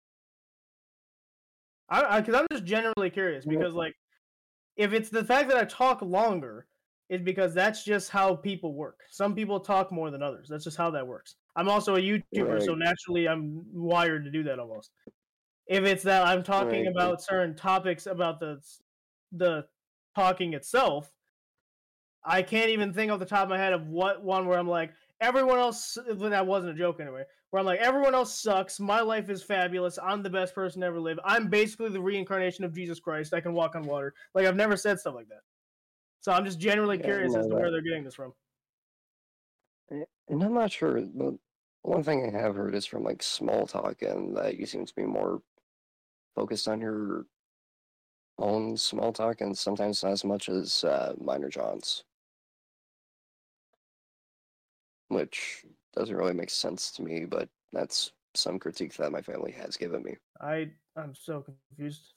I because I'm just generally curious Yeah. because like if it's the fact that I talk longer, is because that's just how people work. Some people talk more than others. That's just how that works. I'm also a YouTuber, so Right, naturally I'm wired to do that almost. If it's that I'm talking right. about certain topics about the the talking itself, I can't even think off the top of my head of what one where I'm like, everyone else, that wasn't a joke anyway, where I'm like, everyone else sucks. My life is fabulous. I'm the best person to ever live. I'm basically the reincarnation of Jesus Christ. I can walk on water. Like, I've never said stuff like that. So I'm just generally Yeah, curious as no, to where that. they're getting this from. eh, And I'm not sure, but one thing I have heard is from like small talk and that you seem to be more focused on your own small talk and sometimes not as much as uh, Minor John's, which doesn't really make sense to me, but that's some critique that my family has given me. I, I'm so confused.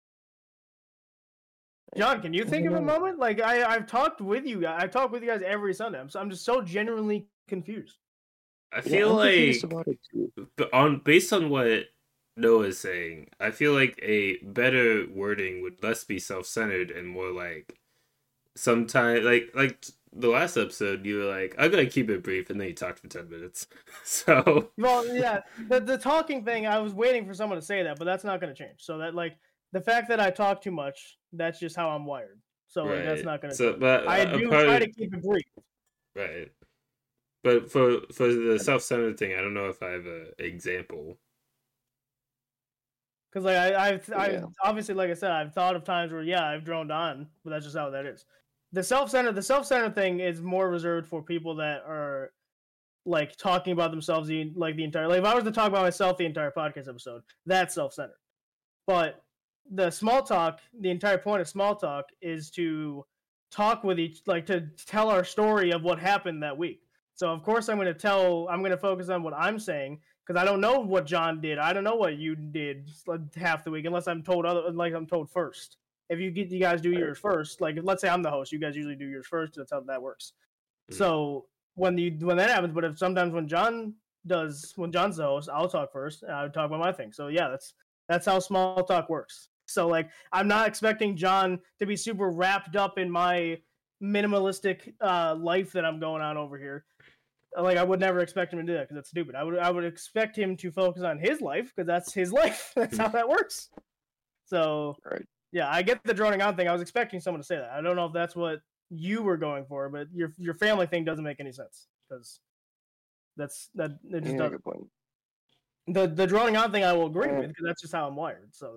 Eh, John, can you I think don't of a know. moment? Like, I, I've talked with you guys. I talk with you guys every Sunday. I'm, so, I'm just so genuinely confused. I Yeah, feel I'm confused like about it too. but on based on what Noah is saying, I feel like a better wording would less be self-centered and more like sometimes like like the last episode you were like, I'm gonna keep it brief, and then you talked for ten minutes. So Well, yeah, the the talking thing, I was waiting for someone to say that, but that's not going to change. So that like the fact that I talk too much, that's just how I'm wired. So like that's right. not going to So change. but I a do part try of, to keep it brief. right. But for for the self-centered thing, I don't know if I have a example. Because like I, I've, I've Yeah, obviously, like I said, I've thought of times where yeah, I've droned on, but that's just how that is. The self-centered, the self-centered thing is more reserved for people that are like talking about themselves the like the entire. Like if I was to talk about myself the entire podcast episode, that's self-centered. But the small talk, the entire point of small talk is to talk with each, like to tell our story of what happened that week. So of course I'm going to tell, I'm going to focus on what I'm saying because I don't know what John did. I don't know what you did half the week unless I'm told other, like I'm told first. If you get you guys do right. yours first, like let's say I'm the host, you guys usually do yours first. That's how that works. Mm. So when you when that happens, but if sometimes when John does when John's the host, I'll talk first and I would talk about my thing. So yeah, that's that's how small talk works. So like I'm not expecting John to be super wrapped up in my minimalistic uh, life that I'm going on over here. Like I would never expect him to do that because that's stupid. I would I would expect him to focus on his life because that's his life. That's how that works. So Right. yeah, I get the droning on thing. I was expecting someone to say that. I don't know if that's what you were going for, but your your family thing doesn't make any sense because that's that it just Yeah, doesn't. good point. The the droning on thing I will agree Yeah. with because that's just how I'm wired. So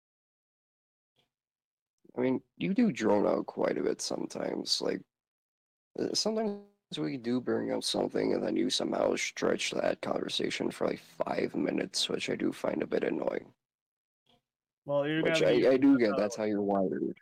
I mean, you do drone out quite a bit sometimes. Like, uh, sometimes we do bring up something and then you somehow stretch that conversation for like five minutes, which I do find a bit annoying. well, you're Which gonna be I, I do get, how that's it how you're wired.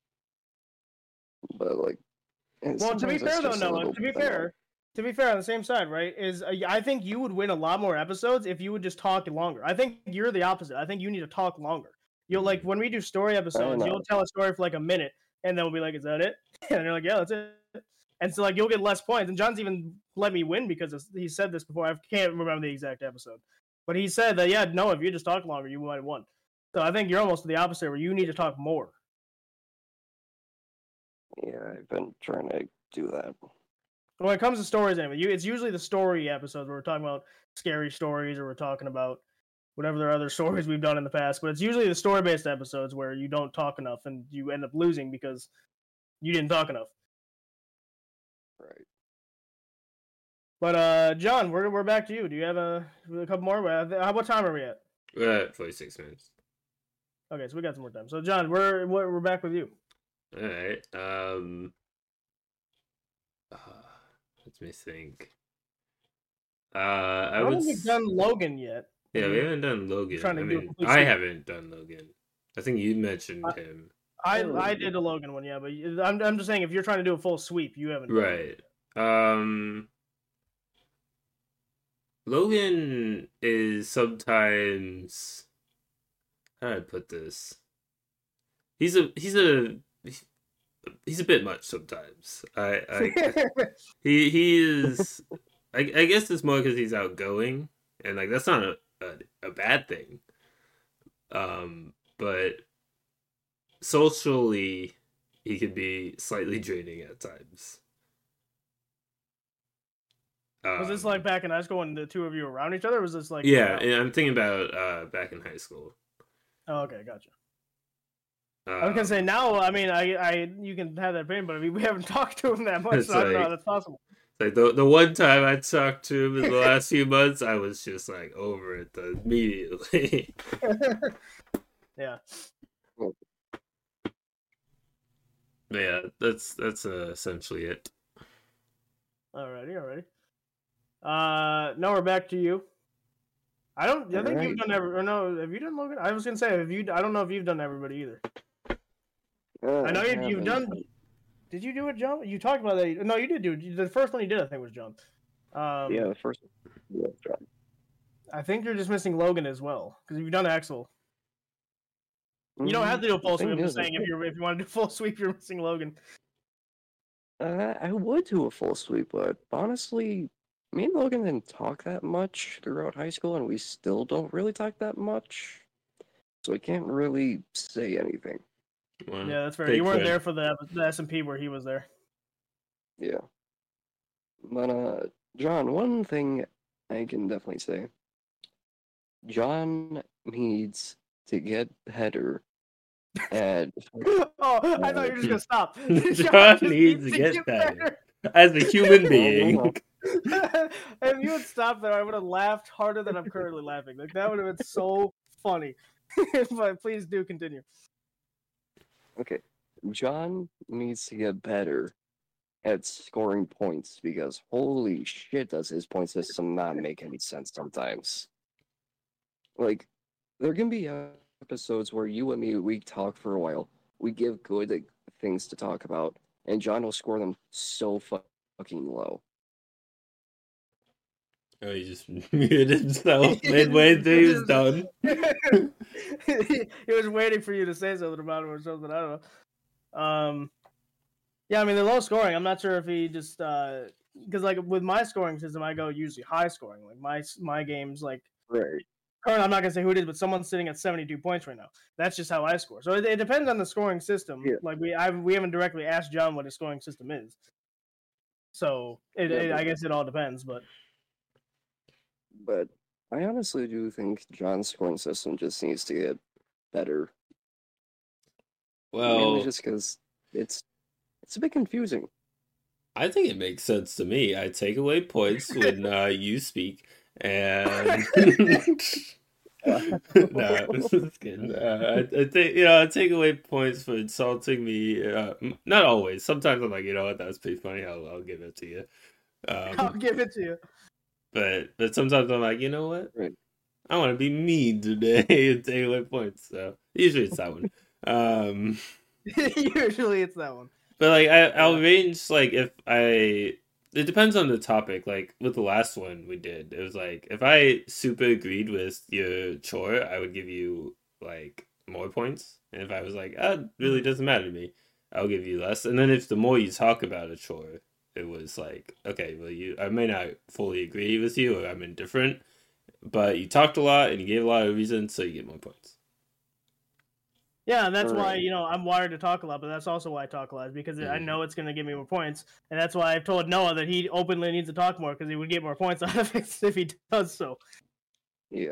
But, like, and Well, to be sometimes fair it's though, just a Noah. little To be bit annoying. fair, to be fair, on the same side, right? Is uh, I think you would win a lot more episodes if you would just talk longer. I think you're the opposite. I think you need to talk longer. You'll like when we do story episodes, know. you'll tell a story for like a minute, and then we'll be like, "Is that it?" And you're like, "Yeah, that's it." And so like you'll get less points. And John's even let me win because it's- he said this before. I can't remember the exact episode, but he said that yeah, no, if you just talk longer, you might have won. So I think you're almost the opposite, where you need to talk more. Yeah, I've been trying to do that. When it comes to stories, anyway, you, it's usually the story episodes where we're talking about scary stories or we're talking about whatever their other stories we've done in the past. But it's usually the story-based episodes where you don't talk enough and you end up losing because you didn't talk enough. Right. But uh, John, we're we're back to you. Do you have a, a couple more? Uh, What time are we at? We're at forty-six minutes. Okay, so we got some more time. So John, we're we're, we're back with you. All right. Um. Uh, let me think. Uh, I, I would. don't think we've done Logan yet. Yeah, we haven't done Logan. trying to I do a mean, complete I sweep. haven't done Logan. I think you mentioned Uh, him. I Oh, I yeah. did the Logan one, yeah, but I'm I'm just saying if you're trying to do a full sweep, you haven't. done it. Right. Um. Logan is sometimes. How do I put this? He's a he's a he's a bit much sometimes. I, I he he is. I I guess it's more because he's outgoing, and like that's not a, a a bad thing. Um, but socially, he can be slightly draining at times. Was this Um, like back in high school when the two of you were around each other? Or was this like Yeah, now? and I'm thinking about uh back in high school. Oh, okay, gotcha. Um, I was gonna say now. I mean, I, I, you can have that opinion, but I mean, we haven't talked to him that much, It's so I don't know like- how that's possible. like the the one time I talked to him in the last few months, I was just like over it immediately. Yeah. But yeah, that's that's uh, essentially it. Alrighty, alrighty. Uh, now we're back to you. I don't. I think Alright. you've done every. Or no, have you done Logan? I was gonna say, have you? I don't know if you've done everybody either. Uh, I know you, you've haven't. done. Did you do it, John? You talked about that. No, you did do it. The first one you did, I think, was John. Um, Yeah, the first yeah, John. I think you're just missing Logan as well because you've done Axel. You don't have to do a Mm, full thing sweep. I'm just is, I saying if you if you want to do full sweep, you're missing Logan. Uh, I would do a full sweep, but honestly, me and Logan didn't talk that much throughout high school, and we still don't really talk that much. So I can't really say anything. Well, Yeah, that's fair. take You weren't fair. there for the the S and P where he was there. Yeah. But, uh, John, one thing I can definitely say. John needs to get better at. Oh, I thought you were just gonna stop. John just needs to get better. As a human no, being, no. If you had stopped there, I would have laughed harder than I'm currently laughing. Like that would have been so funny. But please do continue. Okay. John needs to get better at scoring points because holy shit, does his point system not make any sense sometimes. Like, there can be episodes where you and me, we talk for a while, we give good like, things to talk about, and John will score them so fu- fucking low. oh, he just muted himself midway through. He was done. He was waiting for you to say something about him or something. I don't know. Um, yeah, I mean, they're low scoring. I'm not sure if he just because like with my scoring system, I go usually high scoring. Like my my games, like Right. currently, I'm not gonna say who it is, but someone's sitting at seventy-two points right now. That's just how I score. So it, it depends on the scoring system. Yeah. Like we, I, we haven't directly asked John what his scoring system is. So it, Yeah, it, but- I guess it all depends, but But I honestly do think John's scoring system just needs to get better. Mainly Well, just because it's it's a bit confusing. I think it makes sense to me. I take away points when uh, you speak, and no, just kidding. Uh, I, I think you know I take away points for insulting me. Uh, m- not always. Sometimes I'm like, you know what, that's pretty funny. I'll I'll give it to you. I'll Um, give it to you. but but sometimes I'm like, you know what, Right. I want to be mean today and take away points. So usually it's that one. Um, Usually it's that one. But like I, I'll range like if I. It depends on the topic. Like with the last one we did, it was like if I super agreed with your chore, I would give you like more points. And if I was like, ah, it really doesn't matter to me, I'll give you less. And then if the more you talk about a chore, it was like, okay, well you, I may not fully agree with you or I'm indifferent, but you talked a lot and you gave a lot of reasons, so you get more points. Yeah, and that's why, Right. you know, I'm wired to talk a lot, but that's also why I talk a lot, is because I Mhm. know it's going to give me more points. And that's why I've told Noah that he openly needs to talk more, because he would get more points out of it if he does so. Yeah.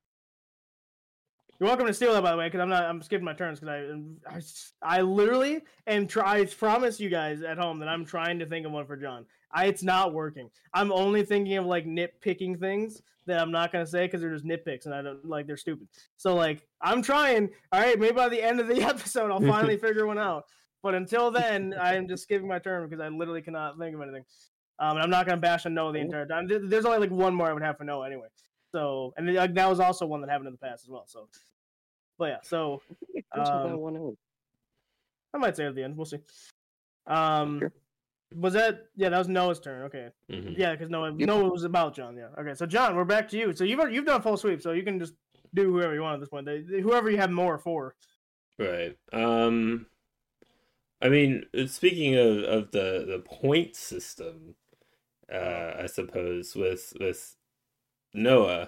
You're welcome to steal that, by the way, because I'm not, I'm skipping my turns, because I, I, I literally am try, I promise you guys at home that I'm trying to think of one for John. I, it's not working. I'm only thinking of, like, nitpicking things that I'm not going to say because they're just nitpicks and I don't, like, they're stupid. So, like, I'm trying. All right, maybe by the end of the episode, I'll finally figure one out. But until then, I am just skipping my turn because I literally cannot think of anything. Um, and I'm not going to bash on Noah the entire time. There's only, like, one more I would have for Noah anyway. So, and like, that was also one that happened in the past as well. So, but yeah, so It goes with that um, one out. I might say it at the end. We'll see. Um, Sure. was that? Yeah, that was Noah's turn. Okay. Mhm. Yeah, because Noah, Yep. Noah was about John. Yeah. Okay, so John, we're back to you. So you've already- you've done full sweep, so you can just do whoever you want at this point. They- Whoever you have more for. Right. Um. I mean, speaking of, of the, the point system, uh, I suppose with with Noah,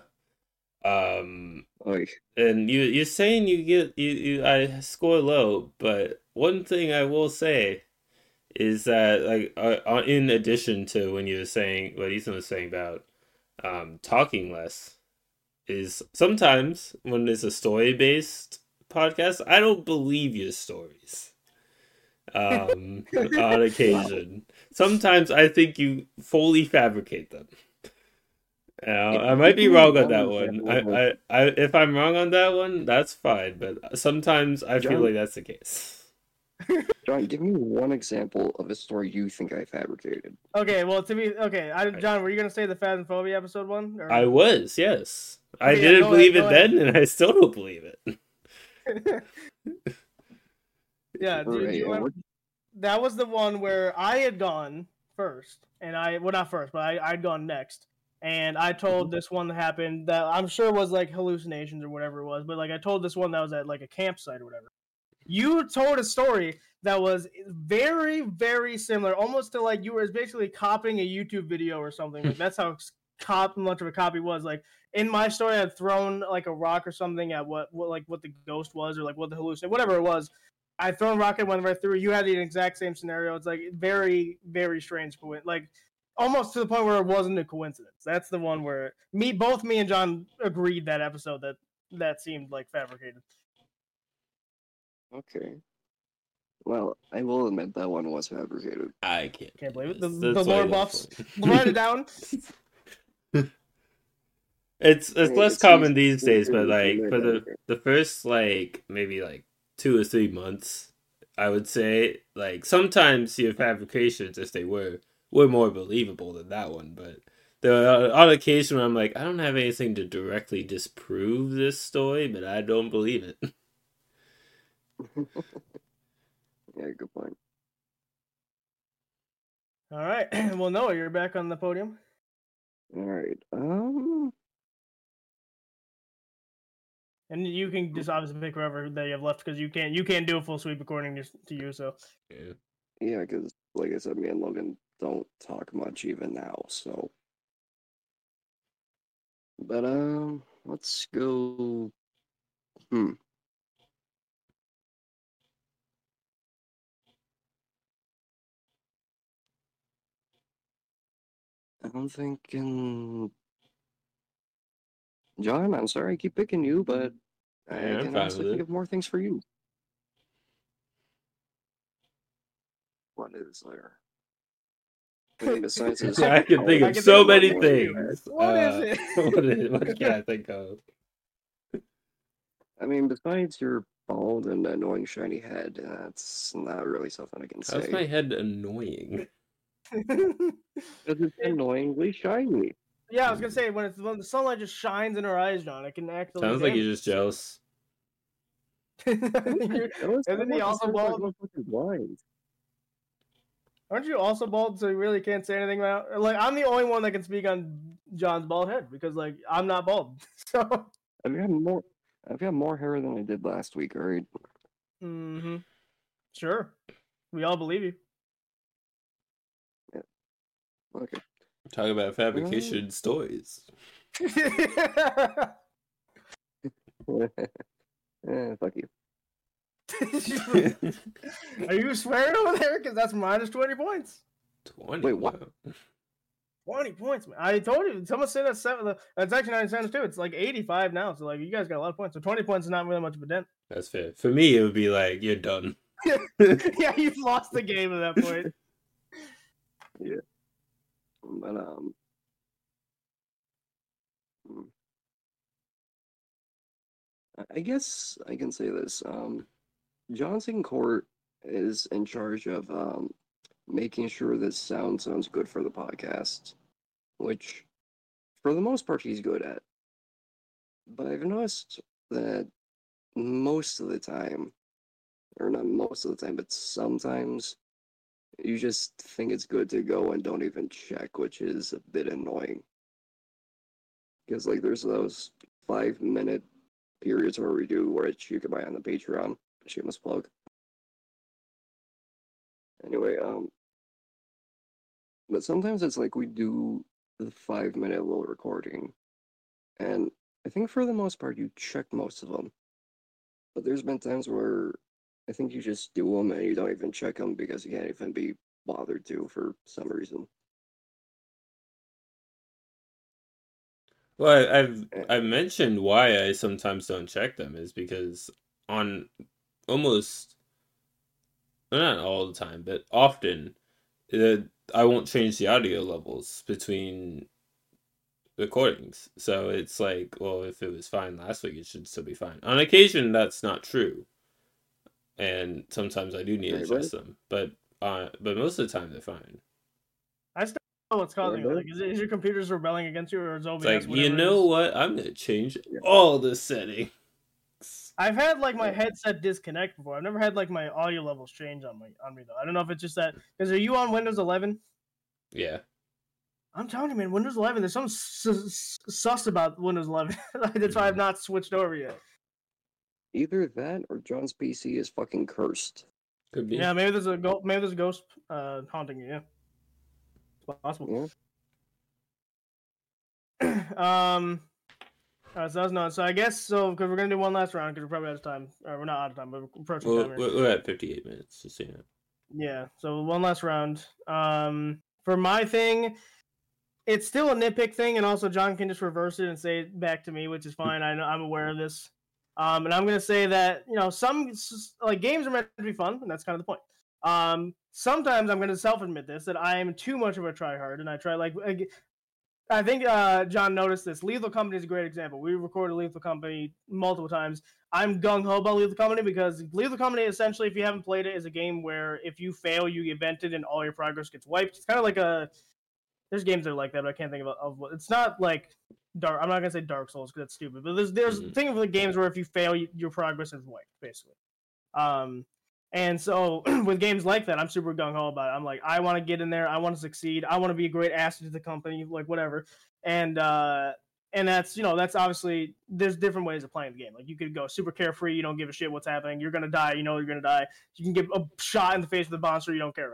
um, Like, and you you're saying you get you, you I score low, but one thing I will say is that like uh, uh, in addition to when you were saying what Ethan was saying about um talking less, is sometimes when it's a story based podcast, I don't believe your stories. Um, on occasion, sometimes I think you fully fabricate them. Uh, I might be wrong on that one. I, I, I, if I'm wrong on that one, that's fine. But sometimes I feel John- like that's the case. John, give me one example of a story you think I fabricated. Okay, well to be okay, I, John, were you gonna say the Phasmophobia episode one? Or... I was, yes. I Okay, yeah, didn't go believe ahead, it go ahead. then, and I still don't believe it. Yeah, do, do Right, you and remember? what- That was the one where I had gone first, and I well not first, but I I'd gone next, and I told this one that happened that I'm sure was like hallucinations or whatever it was, but like I told this one that was at like a campsite or whatever. You told a story that was very very similar, almost to like you were basically copying a YouTube video or something. Like that's how cop much of a copy was. Like in my story, I had thrown like a rock or something at what what like what the ghost was or like what the hallucination whatever it was. I thrown rocket went right through. You had the exact same scenario. It's like very, very strange. Like almost to the point where it wasn't a coincidence. That's the one where me, both me and John agreed that episode that that seemed like fabricated. Okay. Well, I will admit that one was fabricated. I can't. Can't believe it. That's- The, the that's why lore I buffs. love Write it down. It's it's Hey, less it's common easy- these days, but it's like easy for to the do. the first like maybe like two or three months, I would say like sometimes your fabrications, if they were, were more believable than that one. But there are on occasion where I'm like, I don't have anything to directly disprove this story, but I don't believe it. Yeah, good point. All right. Well, Noah, you're back on the podium. All right. Um. And you can just obviously pick whoever that you have left because you can't you can't do a full sweep according to, to you. So Yeah. Yeah, because like I said, me and Logan don't talk much even now. So But um, let's go. Hmm. I'm thinking, John. I'm sorry I keep picking you, but I Yeah, I'm can fine honestly with think it. of more things for you. What is there? I mean, besides this I can think I of college can think so of more many things for annoying you. head. things. What is Uh, it? what is what can I think of? I mean, besides your bald and annoying shiny head, that's not really something I can How's say. my head annoying? Because it's It- annoyingly shiny. yeah, I was gonna say when it's when the sunlight just shines in her eyes, John, it can actually Sounds like damage you're it. just So. jealous. I'm not You're- jealous. I Isn't he want to also search like bald? motherfucking blind. Aren't you also bald? So you really can't say anything about. Like I'm the only one that can speak on John's bald head because like I'm not bald. So. I've got more. I've got more hair than I did last week. All right. Mm-hmm. Sure. We all believe you. Yeah. Okay. Talk about Uh, fabrication stories. eh, fuck you. Are you swearing over there? Because that's minus twenty points. Twenty. Wait, what? Wow. twenty points, man. I told you. Someone said that's seven. That's actually nine cents too. It's like eighty-five now. So like you guys got a lot of points. So twenty points is not really much of a dent. That's fair. For me, it would be like you're done. Yeah, you've lost the game at that point. Yeah. But um. hmm. I guess I can say this. Um, Johnson Court is in charge of um making sure this sound sounds good for the podcast, which for the most part he's good at. But I've noticed that most of the time, or not most of the time, but sometimes you just think it's good to go and don't even check, which is a bit annoying. Because like there's those five minute periods where we do which you can buy on the Patreon. Shameless plug. Anyway, um, but sometimes it's like we do the five minute little recording, and I think for the most part you check most of them. But there's been times where I think you just do them and you don't even check them because you can't even be bothered to for some reason. Well, I- I've Eh, I've mentioned why I sometimes don't check them is because on almost well, not all the time, but often, uh, I won't change the audio levels between recordings. So it's like, well, if it was fine last week, it should still be fine. On occasion, that's not true, and sometimes I do need to Right, right, adjust them. But uh, but most of the time, they're fine. I still don't know what's right, causing it. right. Like, is, it, is your computer's rebelling against you, or is It's O B S like, you whatever it know is? what? I'm gonna change Yeah. all the settings. I've had like my Yeah. headset disconnect before. I've never had like my audio levels change on my on me though. I don't know if it's just that. Because are you on Windows eleven? Yeah. I'm telling you, man, Windows eleven. There's something sus, sus about Windows eleven. That's why I've not switched over yet. Either that or John's P C is fucking cursed. Could be. Yeah, maybe there's a go- maybe there's a ghost uh, haunting you. Yeah, it's possible. Yeah. um, all right, so that's not. So I guess so because we're gonna do one last round because we're probably out of time. Or we're not out of time, but we're approaching Well, time here. we're, we're at fifty-eight minutes, just so you know. Yeah, so one last round. Um, for my thing, it's still a nitpick thing, and also John can just reverse it and say it back to me, which is fine. I know I'm aware of this. Um, and I'm gonna say that you know some like games are meant to be fun, and that's kind of the point. Um, sometimes I'm gonna self admit this that I am too much of a tryhard, and I try like I think uh, John noticed this. Lethal Company is a great example. We recorded Lethal Company multiple times. I'm gung ho about Lethal Company because Lethal Company, essentially, if you haven't played it, is a game where if you fail, you get vented and all your progress gets wiped. It's kind of like a. There's games that are like that, but I can't think of. of it's not like Dark. I'm not gonna say Dark Souls because that's stupid. But there's there's Mhm. think of the games where if you fail, you, your progress is wiped, basically. Um, and so with games like that, I'm super gung ho about it. I'm like, I want to get in there. I want to succeed. I want to be a great asset to the company, like whatever. And uh, and that's you know that's obviously there's different ways of playing the game. Like you could go super carefree. You don't give a shit what's happening. You're gonna die. You know you're gonna die. You can get a shot in the face with the monster. You don't care, right?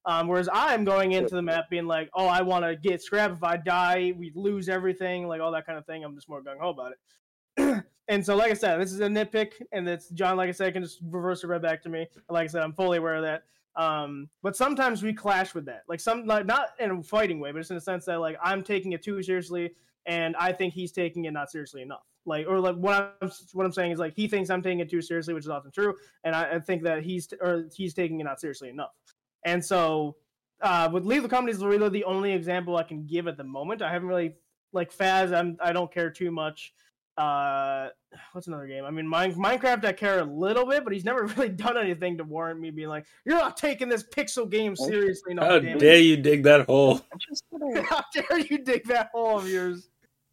Um, whereas I'm going into the map being like, oh, I want to get scrap. If I die, we lose everything, like all that kind of thing. I'm just more gung ho about it. And so, like I said, this is a nitpick, and it's John. Like I said, can just reverse it right back to me. Like I said, I'm fully aware of that. Um, but sometimes we clash with that, like some, like not in a fighting way, but just in the sense that like I'm taking it too seriously, and I think he's taking it not seriously enough. Like, or like what I'm what I'm saying is like he thinks I'm taking it too seriously, which is often true, and I, I think that he's or he's taking it not seriously enough. And so, uh, with Leave the Company is really the only example I can give at the moment. I haven't really like Faz. I'm I don't care too much. Uh, what's another game? I mean, Mine, Minecraft I care a little bit, but he's never really done anything to warrant me being like, "You're not taking this pixel game seriously." No, How dare you dig that hole? How dare you dig that hole of yours?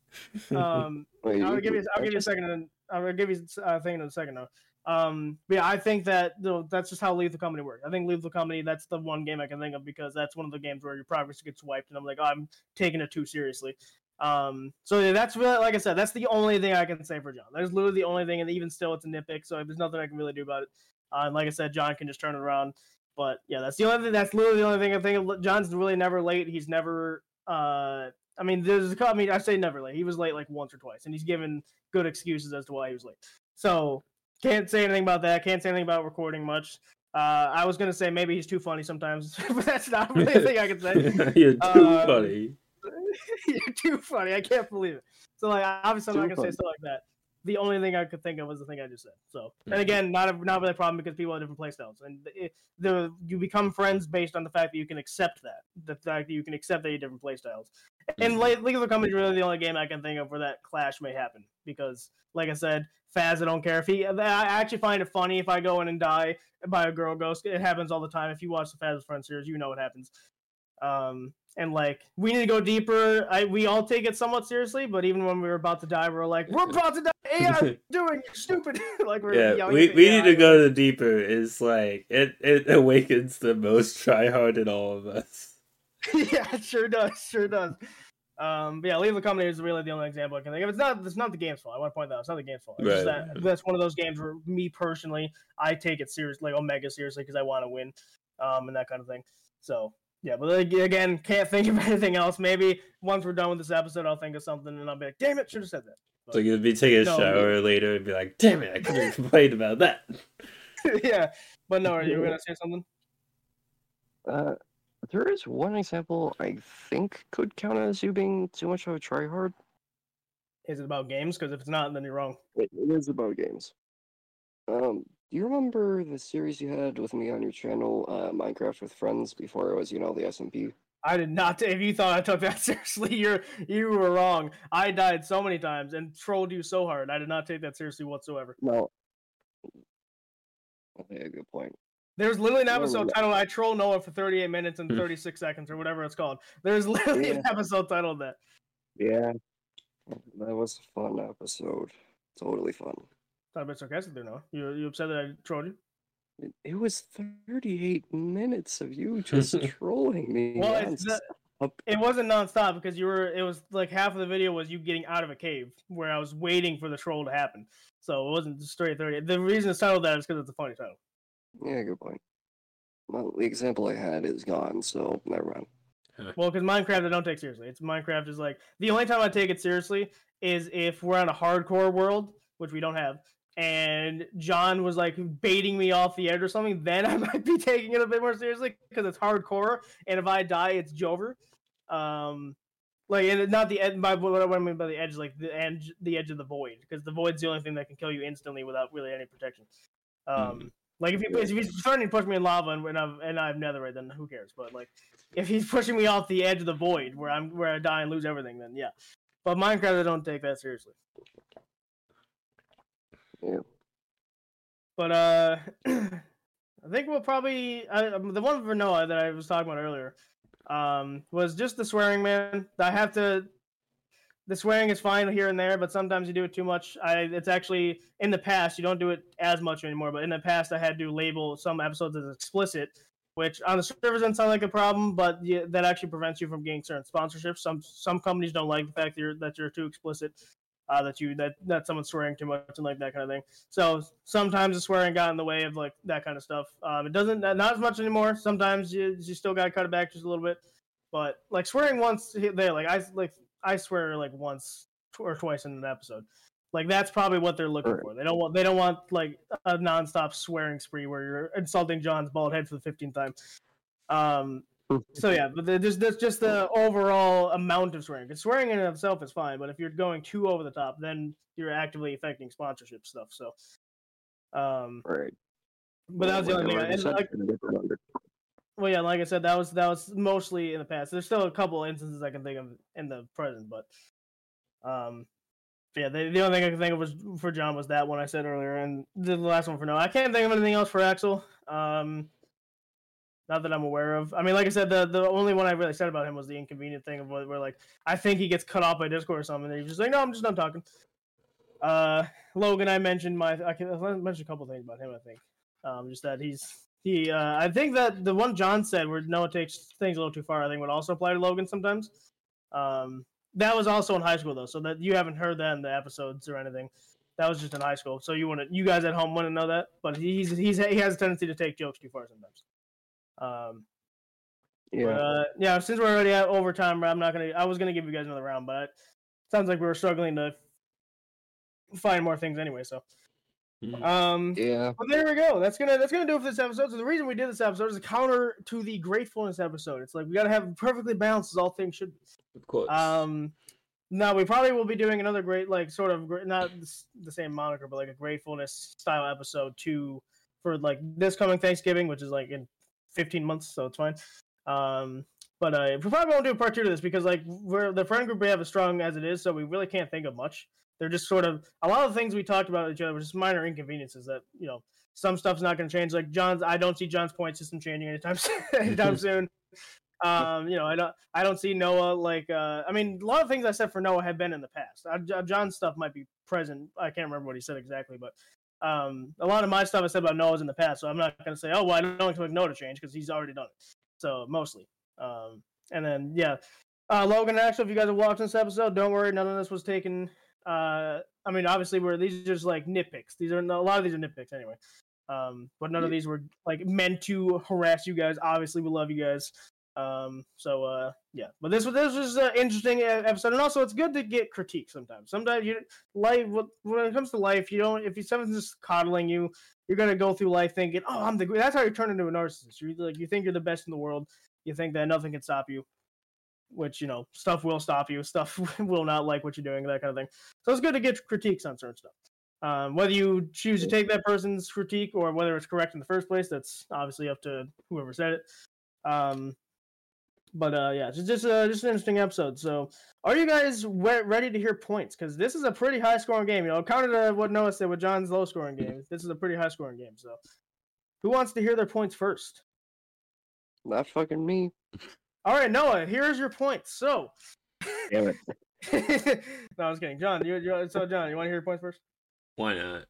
Um, Wait, I'll you- give you. I'll I give you a just- second. And I'll give you a thing in a second. Though. Um, but yeah, I think that you know, that's just how Leave the Company works. I think Leave the Company. That's the one game I can think of because that's one of the games where your progress gets wiped, and I'm like, oh, I'm taking it too seriously. Um, so yeah, that's really, like I said, that's the only thing I can say for John. That's literally the only thing, and even still, it's a nitpick. So there's nothing I can really do about it. Uh, and like I said, John can just turn it around. But yeah, that's the only thing. That's literally the only thing I think. Of. John's really never late. He's never. Uh, I mean, there's. I mean, I say never late. He was late like once or twice, and he's given good excuses as to why he was late. So can't say anything about that. Can't say anything about recording much. Uh, I was gonna say maybe he's too funny sometimes, but that's not really a thing I can say. You're too Um, funny. You're too funny. I can't believe it. So like, obviously, I'm Too not gonna funny. say stuff like that. The only thing I could think of was the thing I just said. So, Mhm. and again, not a, not really a problem because people have different playstyles, and it, the you become friends based on the fact that you can accept that, the fact that you can accept that you have different playstyles. And Mhm. like, League of the Company is really the only game I can think of where that clash may happen because, like I said, Faz, I don't care if he. I actually find it funny if I go in and die by a girl ghost. It happens all the time. If you watch the Faz Friends series, you know what happens. Um, and like we need to go deeper. I we all take it somewhat seriously, but even when we were about to die, we we're like, we're about to die. A I doing you're stupid. Like we're Yeah, yelling we, at we the need A I. to go to deeper. Is like it, it awakens the most tryhard in all of us. Yeah, it sure does, sure does. Um, but yeah, Leave the Company is really the only example I can think of. It's not, it's not the game's fault. I want to point that out. It's not the game's fault. It's just Right. that that's one of those games where me personally, I take it seriously, like Omega seriously, because I want to win, um, and that kind of thing. So yeah, but like, again, can't think of anything else. Maybe once we're done with this episode, I'll think of something, and I'll be like, damn it, should have said that. But, So you'll be taking a No, shower later and be like, damn it, I could have complained about that. yeah, but no, are you gonna say something? Uh, there is one example I think could count as you being too much of a tryhard. Is it about games? Because if it's not, then you're wrong. It, it is about games. Um, do you remember the series you had with me on your channel, uh, Minecraft with Friends, before it was, you know, the S M P? I did not. If you thought I took that seriously, you're you were wrong. I died so many times and trolled you so hard. I did not take that seriously whatsoever. No. Okay, good point. There's literally an No, episode no. titled "I Troll Noah for thirty-eight minutes and Hmm. thirty-six seconds" or whatever it's called. There's literally an Yeah. episode titled that. Yeah. That was a fun episode. Totally fun. Not a bit sarcastic there, Noah. You you upset that I trolled you? It, it was thirty-eight minutes of you just trolling me. Well, it's the, nonstop. it wasn't nonstop because you were. It was like half of the video was you getting out of a cave where I was waiting for the troll to happen. So it wasn't just straight thirty. The reason it's titled that is because it's a funny title. Yeah, good point. Well, the example I had is gone, so never mind. Well, because Minecraft I don't take seriously. It's Minecraft is like the only time I take it seriously is if we're on a hardcore world, which we don't have, and John was like baiting me off the edge or something. Then I might be taking it a bit more seriously because it's hardcore, and if I die, it's Jover. Um, like and not the edge. By what I mean by the edge, like the edge, the edge of the void, because the void's the only thing that can kill you instantly without really any protection. Um. Mhm. Like if, he, if he's threatening to push me in lava and, and I've and I've netherite, then who cares? But like, if he's pushing me off the edge of the void where I'm where I die and lose everything, then yeah. But Minecraft, I don't take that seriously. Yeah. But uh, I think we'll probably I, the one for Noah that I was talking about earlier um, was just the swearing, man. I have to. The swearing is fine here and there, but sometimes you do it too much. I it's actually in the past you don't do it as much anymore, but in the past I had to label some episodes as explicit, which on the surface doesn't sound like a problem, but yeah, that actually prevents you from getting certain sponsorships. Some some companies don't like the fact that you're that you're too explicit. uh, that you that that someone's swearing too much and like that kind of thing. So sometimes the swearing got in the way of like that kind of stuff. Um, it doesn't not as much anymore. Sometimes you you still got to cut it back just a little bit, but like swearing once there, like I like I swear like once or twice in an episode. Like that's probably what they're looking Right. for. They don't want they don't want like a nonstop swearing spree where you're insulting John's bald head for the fifteenth time. Um, so yeah, but there's just, just the overall amount of swearing. Because swearing in and of itself is fine, but if you're going too over the top, then you're actively affecting sponsorship stuff. So, um, Right. but that was the only thing. I, and Said, like, well, yeah, like I said, that was that was mostly in the past. There's still a couple instances I can think of in the present, but um, yeah, the, the only thing I can think of was for John was that one I said earlier, and the last one for Noah. I can't think of anything else for Axel. Um. Not that I'm aware of. I mean, like I said, the, the only one I really said about him was the inconvenient thing of where, where like, I think he gets cut off by Discord or something, and he's just like, no, I'm just done talking. Uh, Logan, I mentioned my, I can I mentioned a couple things about him, I think. Um, just that he's, he, uh, I think that the one John said where Noah takes things a little too far, I think would also apply to Logan sometimes. Um, that was also in high school, though, so that you haven't heard that in the episodes or anything. That was just in high school, so you want to, you guys at home wouldn't know that, but he's, he's, he has a tendency to take jokes too far sometimes. Um, yeah, but, uh, yeah. Since we're already at overtime, I'm not gonna. I was gonna give you guys another round, but it sounds like we were struggling to find more things anyway. So, Mhm. um, yeah. but there we go. That's gonna that's gonna do it for this episode. So the reason we did this episode is a counter to the gratefulness episode. It's like we gotta have perfectly balanced as all things should be. Of course. Um, now we probably will be doing another great, like, sort of gra- not the same moniker, but like a gratefulness style episode too for like this coming Thanksgiving, which is like in fifteen months, so it's fine. Um, but uh, we probably won't do a part two to this because like we're the friend group we have is strong as it is, so we really can't think of much. They're just sort of a lot of the things we talked about with each other were just minor inconveniences that, you know, some stuff's not going to change. Like John's, I don't see John's point system changing anytime anytime soon. Um, you know, I don't I don't see Noah like uh, I mean, a lot of things I said for Noah have been in the past. Uh, John's stuff might be present. I can't remember what he said exactly, but um, a lot of my stuff I said about Noah's in the past, so I'm not going to say, oh, well, I don't expect Noah to change because he's already done it. So mostly, um, and then yeah, uh, Logan. Actually, if you guys are watching this episode, don't worry, none of this was taken. Uh, I mean, obviously, we're these are just like nitpicks. These are a lot of these are nitpicks anyway. Um, but none of these were like meant to harass you guys. Obviously, we love you guys. Um, so uh, yeah, but this was this was an interesting episode, and also it's good to get critique sometimes. Sometimes you life when it comes to life, you don't if someone's just coddling you, you're gonna go through life thinking, oh, I'm the that's how you turn into a narcissist. You like you think you're the best in the world. You think that nothing can stop you, which you know stuff will stop you. Stuff will not like what you're doing, that kind of thing. So it's good to get critiques on certain stuff. Um, whether you choose to take that person's critique or whether it's correct in the first place, that's obviously up to whoever said it. Um, But uh, yeah, just just, uh, just an interesting episode. So, are you guys re- ready to hear points? Because this is a pretty high scoring game. You know, counter to what Noah said with John's low scoring game. This is a pretty high scoring game. So, who wants to hear their points first? Not fucking me. All right, Noah, here's your points. So, Damn it. no, I was kidding. John, you, you so John, you want to hear your points first? Why not?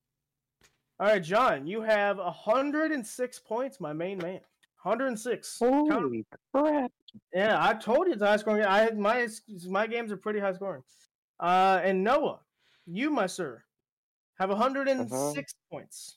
All right, John, you have one hundred six points, my main man. one hundred six. Holy crap. Yeah, I told you it's high scoring. I my my games are pretty high scoring. Uh, and Noah, you, my sir, have one hundred six Uh-huh. points.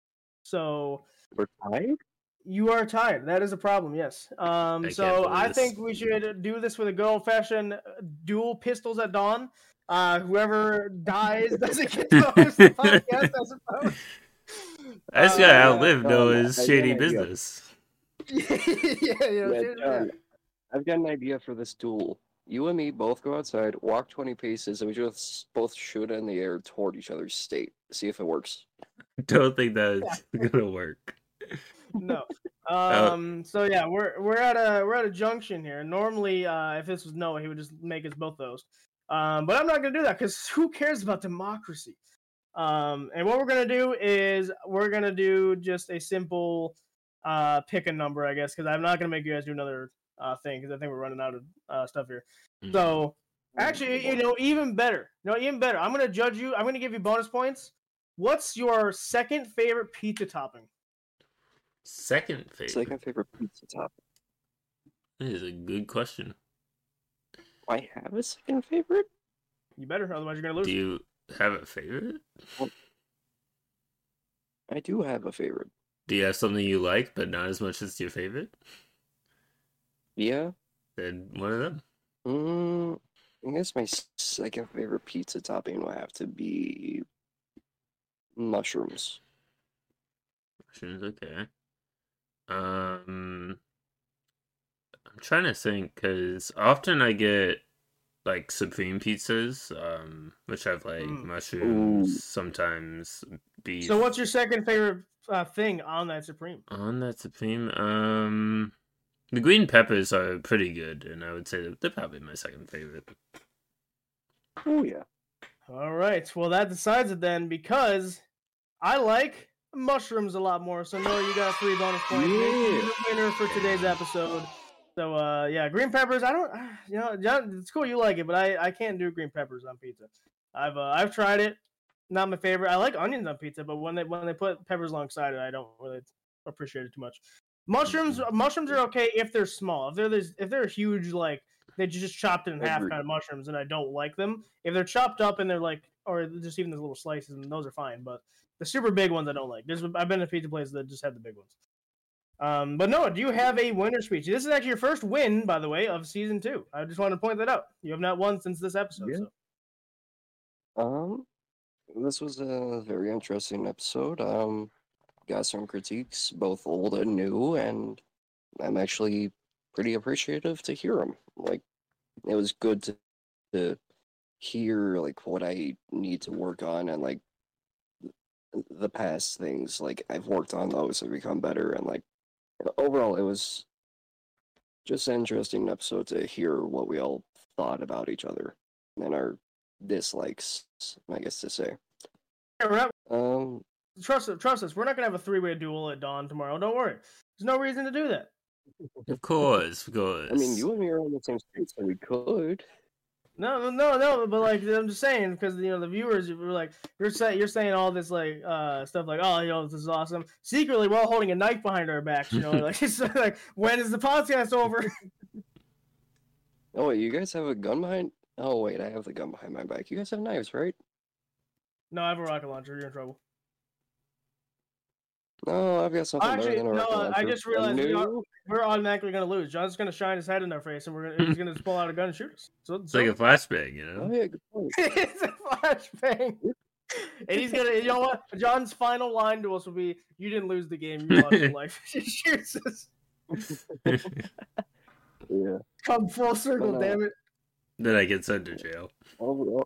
So We're tied? you are tied. That is a problem. Yes. Um. I So can't believe I this. think we should do this with a good old fashioned dual pistols at dawn. Uh, whoever dies doesn't get to host the podcast, I suppose. I just Uh, gotta yeah. outlive Um, Noah's I shady got an idea. business. yeah, yeah, Yeah, yeah. John, I've got an idea for this duel. You and me both go outside, walk twenty paces, and we just both shoot it in the air toward each other's state. See if it works. Don't think that's gonna work. No. Um. So yeah, we're we're at a we're at a junction here. Normally, uh, if this was Noah, he would just make us both those. Um. But I'm not gonna do that because who cares about democracy? Um. And what we're gonna do is we're gonna do just a simple, uh, pick a number, I guess, because I'm not gonna make you guys do another uh thing because I think we're running out of uh stuff here. So actually, you know, even better. No, even better. I'm gonna judge you. I'm gonna give you bonus points. What's your second favorite pizza topping? Second favorite. Second favorite pizza top. That is a good question. Do I have a second favorite? You better, otherwise you're gonna lose. Do you have a favorite? I do have a favorite. Do you have something you like, but not as much as your favorite? Yeah. Then one of them. Mm, I guess my second favorite pizza topping would have to be mushrooms. Mushrooms, okay. Um, I'm trying to think because often I get like supreme pizzas, um, which have like Mm. mushrooms, Ooh. sometimes beef. So, what's your second favorite uh, thing on that supreme? On that supreme? Um, the green peppers are pretty good, and I would say that they're probably my second favorite. Oh yeah. All right. Well, that decides it then, because I like mushrooms a lot more. So, no, you got a three bonus point. Yeah. You're the winner for today's episode. So, uh, yeah, green peppers. I don't, you know, John, it's cool you like it, but I, I can't do green peppers on pizza. I've, uh, I've tried it. Not my favorite. I like onions on pizza, but when they when they put peppers alongside it, I don't really appreciate it too much. Mushrooms, mushrooms are okay if they're small. If they're this, if they're huge, like they just chopped it in half Agreed. kind of mushrooms, and I don't like them. If they're chopped up and they're like, or just even the little slices, and those are fine. But the super big ones, I don't like. There's, I've been to pizza places that just have the big ones. Um, but Noah, do you have a winner speech? This is actually your first win, by the way, of season two. I just wanted to point that out. You have not won since this episode. Yeah. So. Um, this was a very interesting episode. Um, got some critiques, both old and new, and I'm actually pretty appreciative to hear them. Like, it was good to, to hear like what I need to work on, and like the past things like I've worked on those to become better, and like overall it was just an interesting episode to hear what we all thought about each other and our dislikes, I guess to say. Yeah, we're not, Um, trust trust us. We're not gonna have a three way duel at dawn tomorrow. Don't worry. There's no reason to do that. Of course, of course. I mean, you and me are on the same street, so we could. No, no, no, no. But like, I'm just saying, because you know the viewers were like, you're saying you're saying all this like uh stuff like, oh, you know, this is awesome. Secretly, we're all holding a knife behind our backs. You know, like it's like, when is the podcast over? Oh wait, you guys have a gun behind? Oh wait, I have the gun behind my back. You guys have knives, right? No, I have a rocket launcher. You're in trouble. No, I've got something Actually, better than a no, rocket I launcher. just realized we are, No. we're automatically gonna lose. John's gonna shine his head in our face, and we're gonna he's gonna just pull out a gun and shoot us. So It's like a flashbang, you know? Oh yeah, good point. it's a flashbang. And he's gonna, you know what? John's final line to us will be, "You didn't lose the game. You lost your life." He shoots us. Yeah. Come full circle, But, uh, damn it. Then I get sent to jail Overall,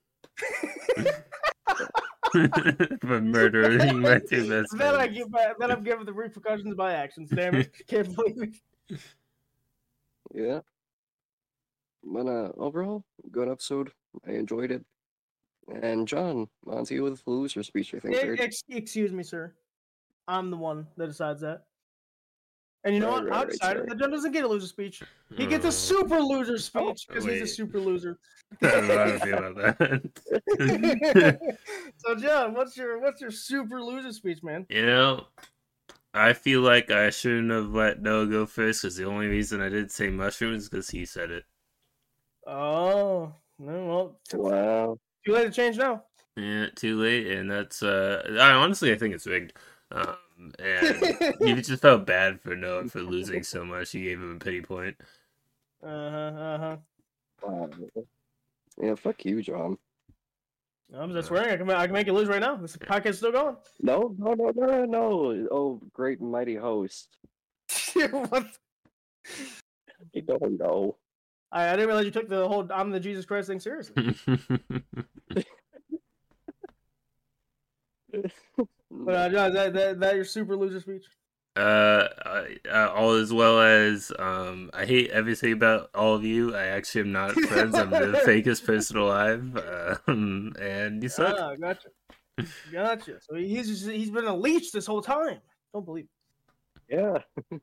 for murdering my two best Then I friends. give back, then I'm given the repercussions of my actions. Damn it! Can't believe it. yeah. But uh, overall, good episode. I enjoyed it. And John, on to you with the loser speech, I think. Eh, right? ex- excuse me, sir. I'm the one that decides that. And you know Right, what? right, I right, decided sorry. that John doesn't get a loser speech. He gets a Oh, super loser speech because he's a wait. super loser. I don't know how I feel about that. So John, what's your what's your super loser speech, man? You know, I feel like I shouldn't have let Noah go first because the only reason I did say mushrooms is because he said it. Oh, no, well, t- Wow. too late to change now. Yeah, too late, and that's uh. I honestly, I think it's rigged. Um, and you just felt bad for Noah for losing so much. You gave him a pity point. Uh huh, uh huh. Wow. Yeah, fuck you, John. I'm just swearing. I can, I can make you lose right now. This podcast is still going. No, no, no, no, no, no. Oh, great and mighty host. What? I don't know. I, I didn't realize you took the whole "I'm the Jesus Christ" thing seriously. But uh, John, is that, that that your super loser speech? uh, I- uh, all as well as um, I hate everything about all of you. I actually am not friends. I'm the fakest person alive. Um, and you suck. Ah, gotcha, gotcha. So he's just, he's been a leech this whole time. Don't believe it. Yeah.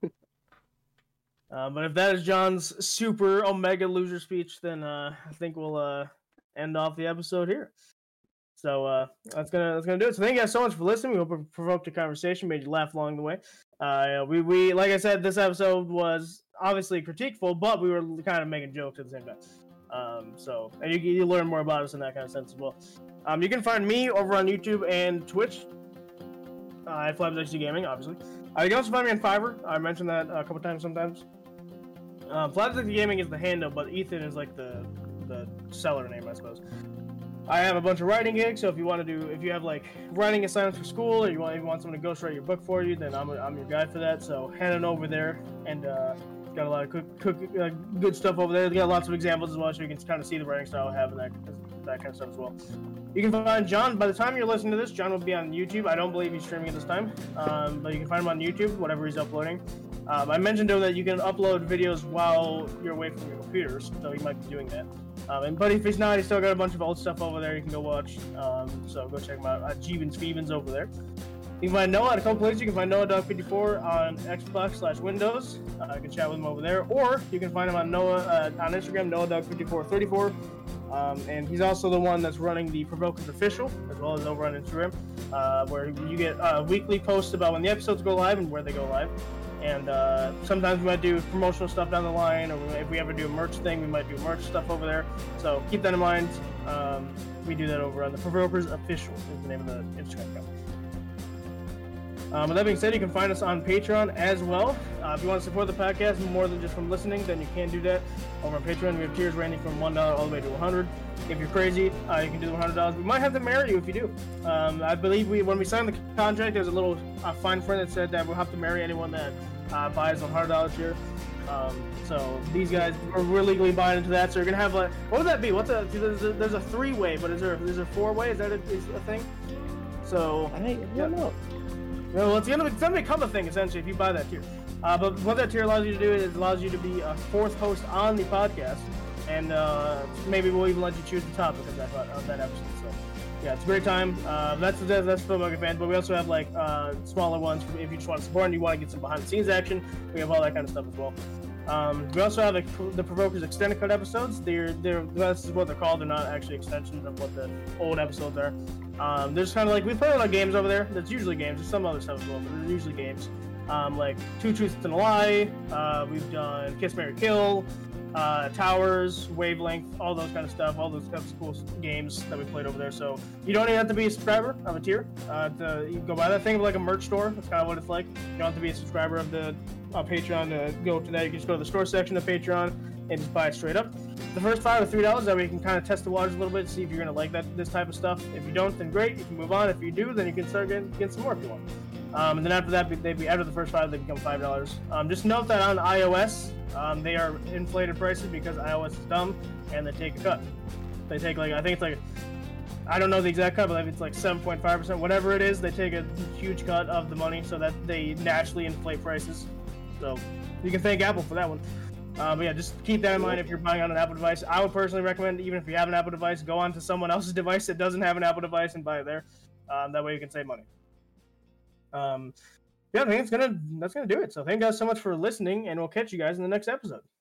Uh, but if that is John's super omega loser speech, then uh, I think we'll uh, end off the episode here. So uh, that's gonna that's gonna do it. So thank you guys so much for listening. We hope it provoked a conversation, made you laugh along the way. Uh, we we like I said, this episode was obviously critiqueful, but we were kind of making jokes at the same time. Um, so, and you, you learn more about us in that kind of sense as well. Um, you can find me over on YouTube and Twitch. Uh, at FlabXD Gaming, obviously. Uh, you can also find me on Fiverr. I mentioned that a couple times sometimes. Um, FlabXD Gaming is the handle, but Ethan is like the the seller name, I suppose. I have a bunch of writing gigs, so if you want to do, if you have like writing assignments for school, or you want, if you want someone to ghostwrite your book for you, then I'm, I'm your guy for that. So head on over there, and uh, got a lot of cook, cook, uh, good stuff over there. They got lots of examples as well, so you can kind of see the writing style I have and that, that kind of stuff as well. You can find John, by the time you're listening to this, John will be on YouTube. I don't believe he's streaming at this time, um, but you can find him on YouTube, whatever he's uploading. Um, I mentioned though that you can upload videos while you're away from your computers, so he might be doing that. Um, and but if he's not, he's still got a bunch of old stuff over there you can go watch. Um, so go check him out. Uh, Jeevens Feevens over there. You can find Noah at a couple places. You can find Noah Dog fifty-four on Xbox slash Windows. Uh, you can chat with him over there, or you can find him on Noah uh, on Instagram, Noah Dog fifty-four thirty-four. Um, and he's also the one that's running the Provokers Official, as well as over on Instagram, uh, where you get uh, weekly posts about when the episodes go live and where they go live. And uh, sometimes we might do promotional stuff down the line, or if we ever do a merch thing, we might do merch stuff over there. So keep that in mind. Um, we do that over on the Provokers Official, is the name of the Instagram account. Um, with that being said, you can find us on Patreon as well. Uh, if you want to support the podcast more than just from listening, then you can do that over on Patreon. We have tiers ranging from one dollar all the way to one hundred dollars. If you're crazy, uh, you can do one hundred dollars. We might have to marry you if you do. Um, I believe we, when we signed the contract, there's a little uh, fine print that said that we'll have to marry anyone that uh, buys one hundred dollars here. Um, so these guys, we're, we're legally buying into that. So you're gonna have like, what would that be? What's a there's a, there's a three-way, but is there is there four-way? Is that a, is a thing? So I don't know. well, it's gonna, it's gonna become a thing essentially if you buy that tier. Uh, but what that tier allows you to do is it allows you to be a fourth host on the podcast, and uh, maybe we'll even let you choose the topic of that of that episode. So yeah, it's a great time. Uh, that's that's, that's for Filmmaker fans, but we also have like uh, smaller ones if you just want to support and you want to get some behind the scenes action. We have all that kind of stuff as well. Um, we also have the, the Provokers extended cut episodes. They're they're this is what they're called. They're not actually extensions of what the old episodes are. Um, they're just kind of like we play a lot of games over there. That's usually games. There's some other stuff as well, but they're usually games. Um, like Two Truths and a Lie. Uh, we've done Kiss, Marry, Kill, uh, Towers, Wavelength, all those kind of stuff. All those kinds of cool games that we played over there. So you don't even have to be a subscriber of a tier. Uh, to, you can go buy that thing of like a merch store. That's kind of what it's like. You don't have to be a subscriber of the uh, Patreon to go to that. You can just go to the store section of Patreon and just buy it straight up. The first five are three dollars. That way you can kind of test the waters a little bit, see if you're gonna like that this type of stuff. If you don't, then great. You can move on. If you do, then you can start getting, getting some more if you want. Um, and then after that, they be after the first five, they become five dollars. Um, just note that on iOS, um, they are inflated prices because iOS is dumb and they take a cut. They take like I think it's like I don't know the exact cut, but I think it's like seven point five percent. Whatever it is, they take a huge cut of the money so that they naturally inflate prices. So you can thank Apple for that one. Uh, but yeah, just keep that in mind if you're buying on an Apple device. I would personally recommend, even if you have an Apple device, go on to someone else's device that doesn't have an Apple device and buy it there. Um, that way you can save money. Um, yeah, I think it's gonna that's gonna do it. So thank you guys so much for listening, and we'll catch you guys in the next episode.